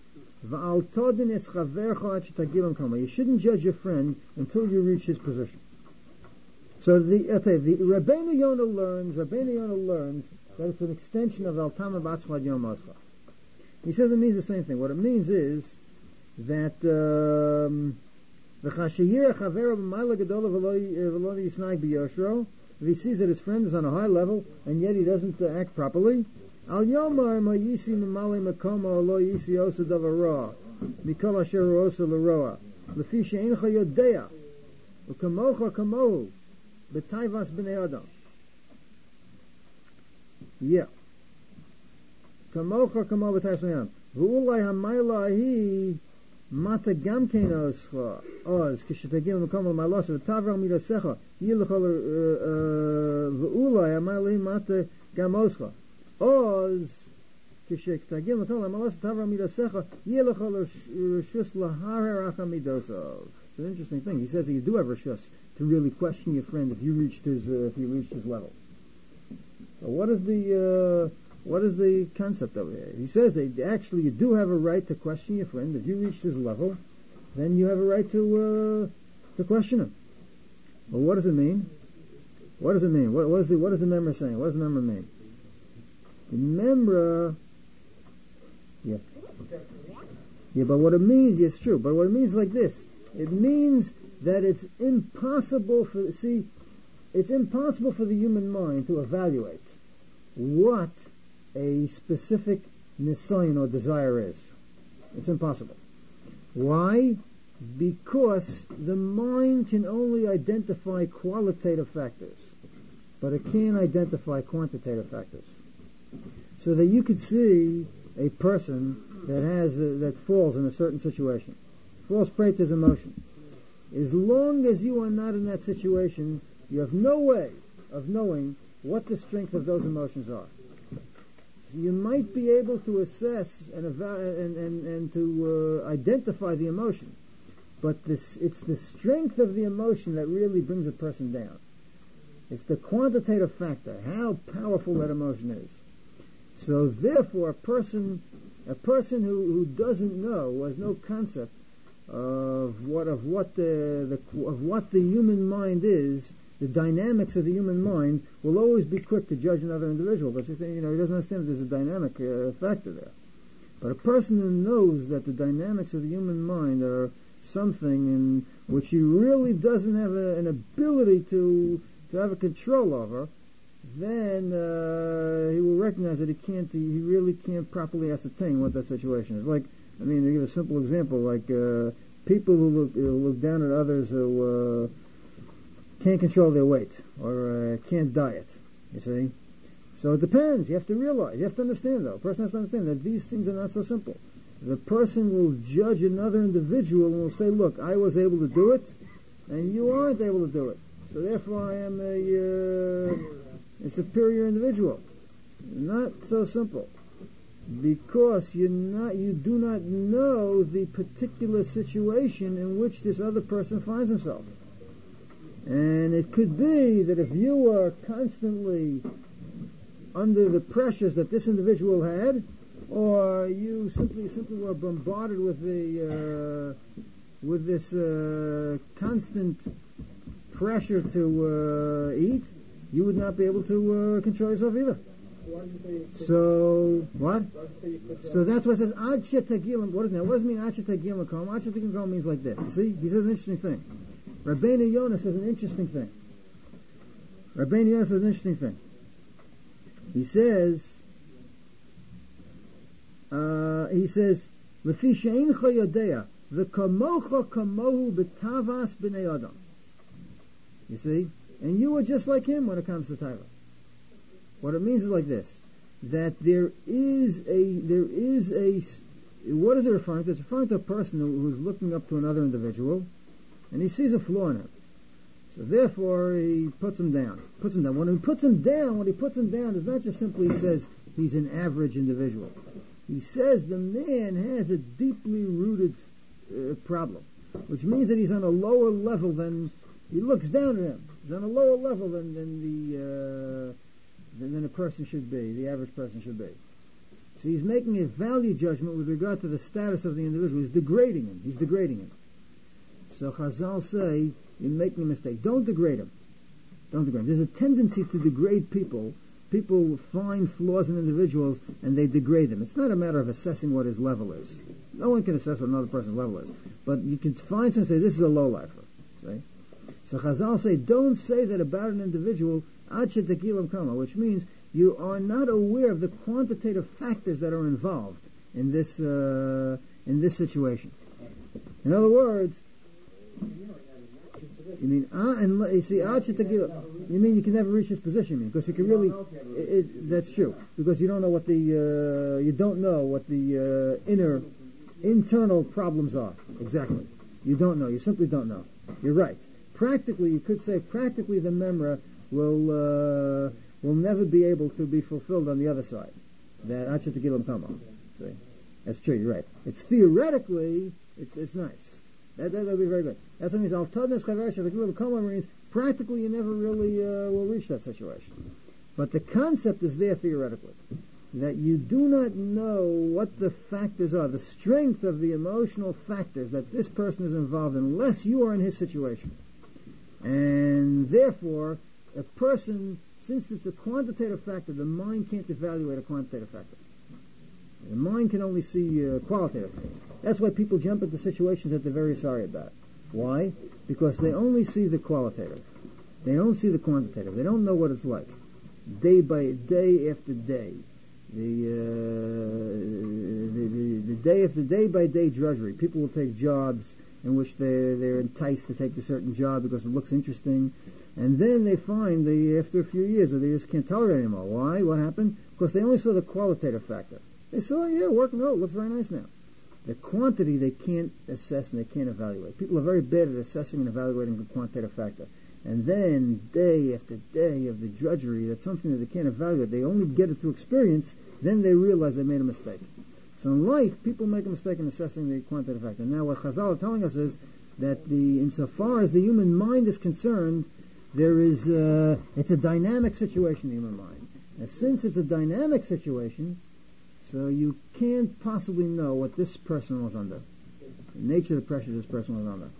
chavercha ad shetagilam kama. You shouldn't judge your friend until you reach his position. So the Rabbeinu Yonah learns that it's an extension of altamin ba'atzmacha ad yom moscha. He says it means the same thing. What it means is that if he sees that his friend is on a high level and yet he doesn't act properly, he Lefi she'eincha yodea, u'kamocha kamohu, b'taivas b'nei adam. Yeah. Kamocha kamohu b'taivas b'nei adam. V'ulai hamayla ahi, mata gam kein oscha, oz, kishetagil mekom al-malasa, v'tavra midasecha, yilachol, v'ulai hamayla ahi, mata gam oscha, oz, kishetagil mekom al-malasa, tavra midasecha, yilachol reshus lahar haracha midosov. It's an interesting thing. He says that you do have reshus to really question your friend if you reached his level. So what is the concept over here? He says that actually you do have a right to question your friend. If you reach his level, then you have a right to question him. Well, what does it mean? What does it mean? What is the member saying? What does the member mean? The member, yeah, but what it means, yes, true. But what it means is like this: it means that it's impossible for the human mind to evaluate what a specific nisayon or desire is. It's impossible. Why? Because the mind can only identify qualitative factors, but it can't identify quantitative factors. So that you could see a person that falls in a certain situation, falls prey to his emotion. As long as you are not in that situation, you have no way of knowing what the strength of those emotions are. You might be able to assess and to identify the emotion, but it's the strength of the emotion that really brings a person down. It's the quantitative factor, how powerful that emotion is. So therefore, a person who doesn't know, who has no concept of what the human mind is, the dynamics of the human mind, will always be quick to judge another individual because he doesn't understand that there's a dynamic factor there. But a person who knows that the dynamics of the human mind are something in which he really doesn't have an ability to have a control over, then he will recognize that he really can't properly ascertain what that situation is. Like, to give a simple example, like people who look down at others who can't control their weight or can't diet, you see. So it depends. You have to realize, you have to understand though. A person has to understand that these things are not so simple. The person will judge another individual and will say, look, I was able to do it and you aren't able to do it. So therefore I am a superior individual. Not so simple. Because you do not know the particular situation in which this other person finds himself. And it could be that if you are constantly under the pressures that this individual had, or you simply were bombarded with this constant pressure to eat, you would not be able to control yourself either. So what? So that's why it says ad shetagilim. What does it mean ad shetagilim makom? Ad shetagilim makom means like this. You see, he says an interesting thing. Rabbeinu Yonah says an interesting thing. He says, Lefi she'eincha yodea v'kamocha kamohu b'tavas b'nei adam. You see, and you are just like him when it comes to taiva. What it means is like this: that there is a. What is it referring to? It's referring to a person who's looking up to another individual, and he sees a flaw in him. So therefore, he puts him down. When he puts him down, is not just simply he says he's an average individual. He says the man has a deeply rooted problem, which means that he's on a lower level than he looks down at him. He's on a lower level than a person should be, the average person should be. So he's making a value judgment with regard to the status of the individual. He's degrading him. So Chazal say, you're making a mistake. Don't degrade him. There's a tendency to degrade people. People find flaws in individuals and they degrade them. It's not a matter of assessing what his level is. No one can assess what another person's level is. But you can find someone and say, this is a lowlifer. See? So Chazal say, don't say that about an individual, ad shetagilim kama, which means you are not aware of the quantitative factors that are involved in this situation. In other words, You mean and you see you mean you can never reach this position? You mean because you can really? That's true because you don't know what the internal problems are exactly. You don't know. You simply don't know. You're right. Practically, you could say practically the memra will never be able to be fulfilled on the other side. That Achategilam Kama. See, that's true. You're right. It's theoretically, it's nice. That'll be very good. That's what it means. Al Tadnes Chavesh Achategilam Kama means practically you never really will reach that situation. But the concept is there theoretically. That you do not know what the factors are, the strength of the emotional factors that this person is involved in, unless you are in his situation. And therefore, a person, since it's a quantitative factor, the mind can't evaluate a quantitative factor. The mind can only see qualitative things. That's why people jump into situations that they're very sorry about. Why? Because they only see the qualitative. They don't see the quantitative. They don't know what it's like. Day by day after day. The day after day by day drudgery. People will take jobs in which they're enticed to take a certain job because it looks interesting, and then they find after a few years that they just can't tolerate it anymore. Why? What happened? Because they only saw the qualitative factor. They saw, working out, it looks very nice now. The quantity they can't assess and they can't evaluate. People are very bad at assessing and evaluating the quantitative factor. And then, day after day of the drudgery, that's something that they can't evaluate. They only get it through experience, then they realize they made a mistake. So in life, people make a mistake in assessing the quantitative factor. Now, what Chazal are telling us is that insofar as the human mind is concerned, it's a dynamic situation, the human mind. And since it's a dynamic situation, so you can't possibly know what this person was under, the nature of the pressure this person was under,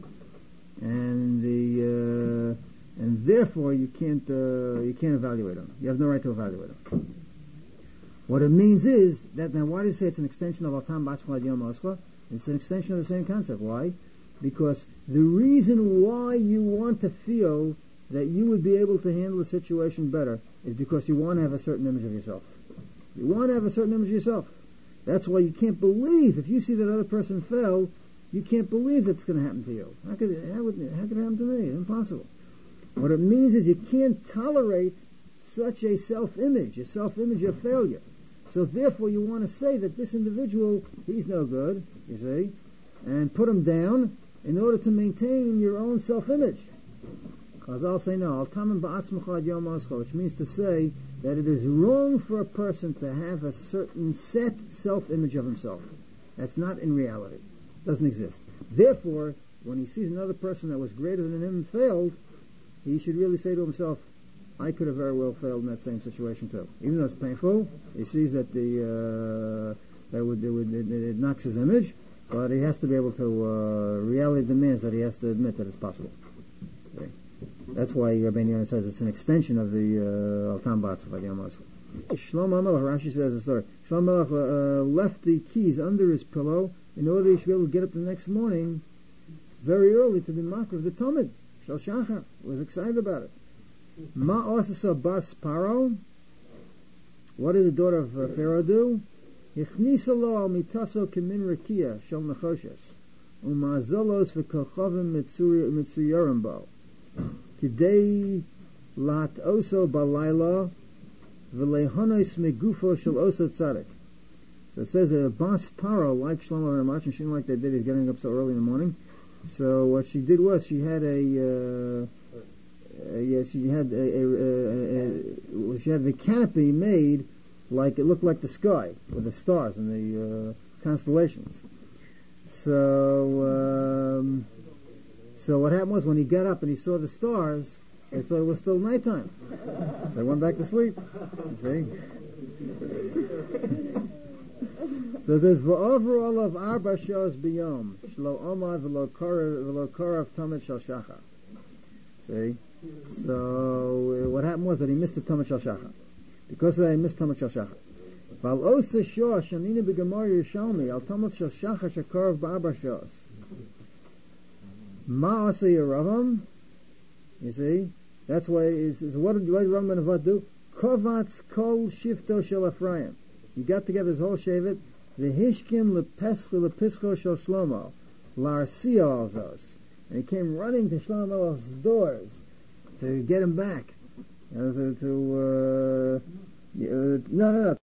and therefore you can't evaluate them. You have no right to evaluate them. What it means is that now, why do you say it's an extension of Altam Basmad Yom Oscha? It's an extension of the same concept. Why? Because the reason why you want to feel that you would be able to handle the situation better is because you want to have a certain image of yourself. You want to have a certain image of yourself. That's why you can't believe, if you see that other person fell, you can't believe that's going to happen to you. How could it happen to me? It's impossible. What it means is you can't tolerate such a self-image of failure. So therefore you want to say that this individual, he's no good, you see, and put him down in order to maintain your own self-image. Chazal say no, which means to say that it is wrong for a person to have a certain set self-image of himself. That's not in reality. It doesn't exist. Therefore, when he sees another person that was greater than him failed, he should really say to himself, I could have very well failed in that same situation too. Even though it's painful, he sees that it knocks his image, but he has to be able to, reality demands that he has to admit that it's possible. Okay. That's why Rabbeinu Yonah says it's an extension of the Altam Batz by the Amos. Shlomo Melech, Rashi says the story. Shlomo Melech left the keys under his pillow in order he should be able to get up the next morning very early to be makar of the Talmud. Shal Shachar was excited about it. Ma osasa bas Paro. What did the daughter of Pharaoh do? Ichnisa lo al mitaso kemin rakia shel nechoshes umazolos v'kochavim mitzuyarim bo kidei lat oso balayla v'lehonos megufo shel oso tzadik. So it says that Bas Paro liked Shlomo very much, and she didn't like that he's getting up so early in the morning. So what she did was she had she had the canopy made like it looked like the sky with the stars and the constellations. So what happened was when he got up and he saw the stars, so he thought it was still nighttime. So he went back to sleep. See? So it says, "V'over of arba shos biyom shlo omad v'lo korav tamid shal shachar." See, so what happened was that he missed the tamid shal shachar. Because of that, he missed tamid shal shachar. Val osa shos shanina b'gemar Yerushalmi al tamid shal shachar shekorav ba'arba shos. Ma asa Yeravam. You see, that's why. What did Rav ben Avad do? Kovatz kol shifto shel Ephraim. He got together his whole shevet. The hishkim lepischo shel Shlomo, l'arsia alzos. and he came running to Shlomo Melech's doors to get him back. No,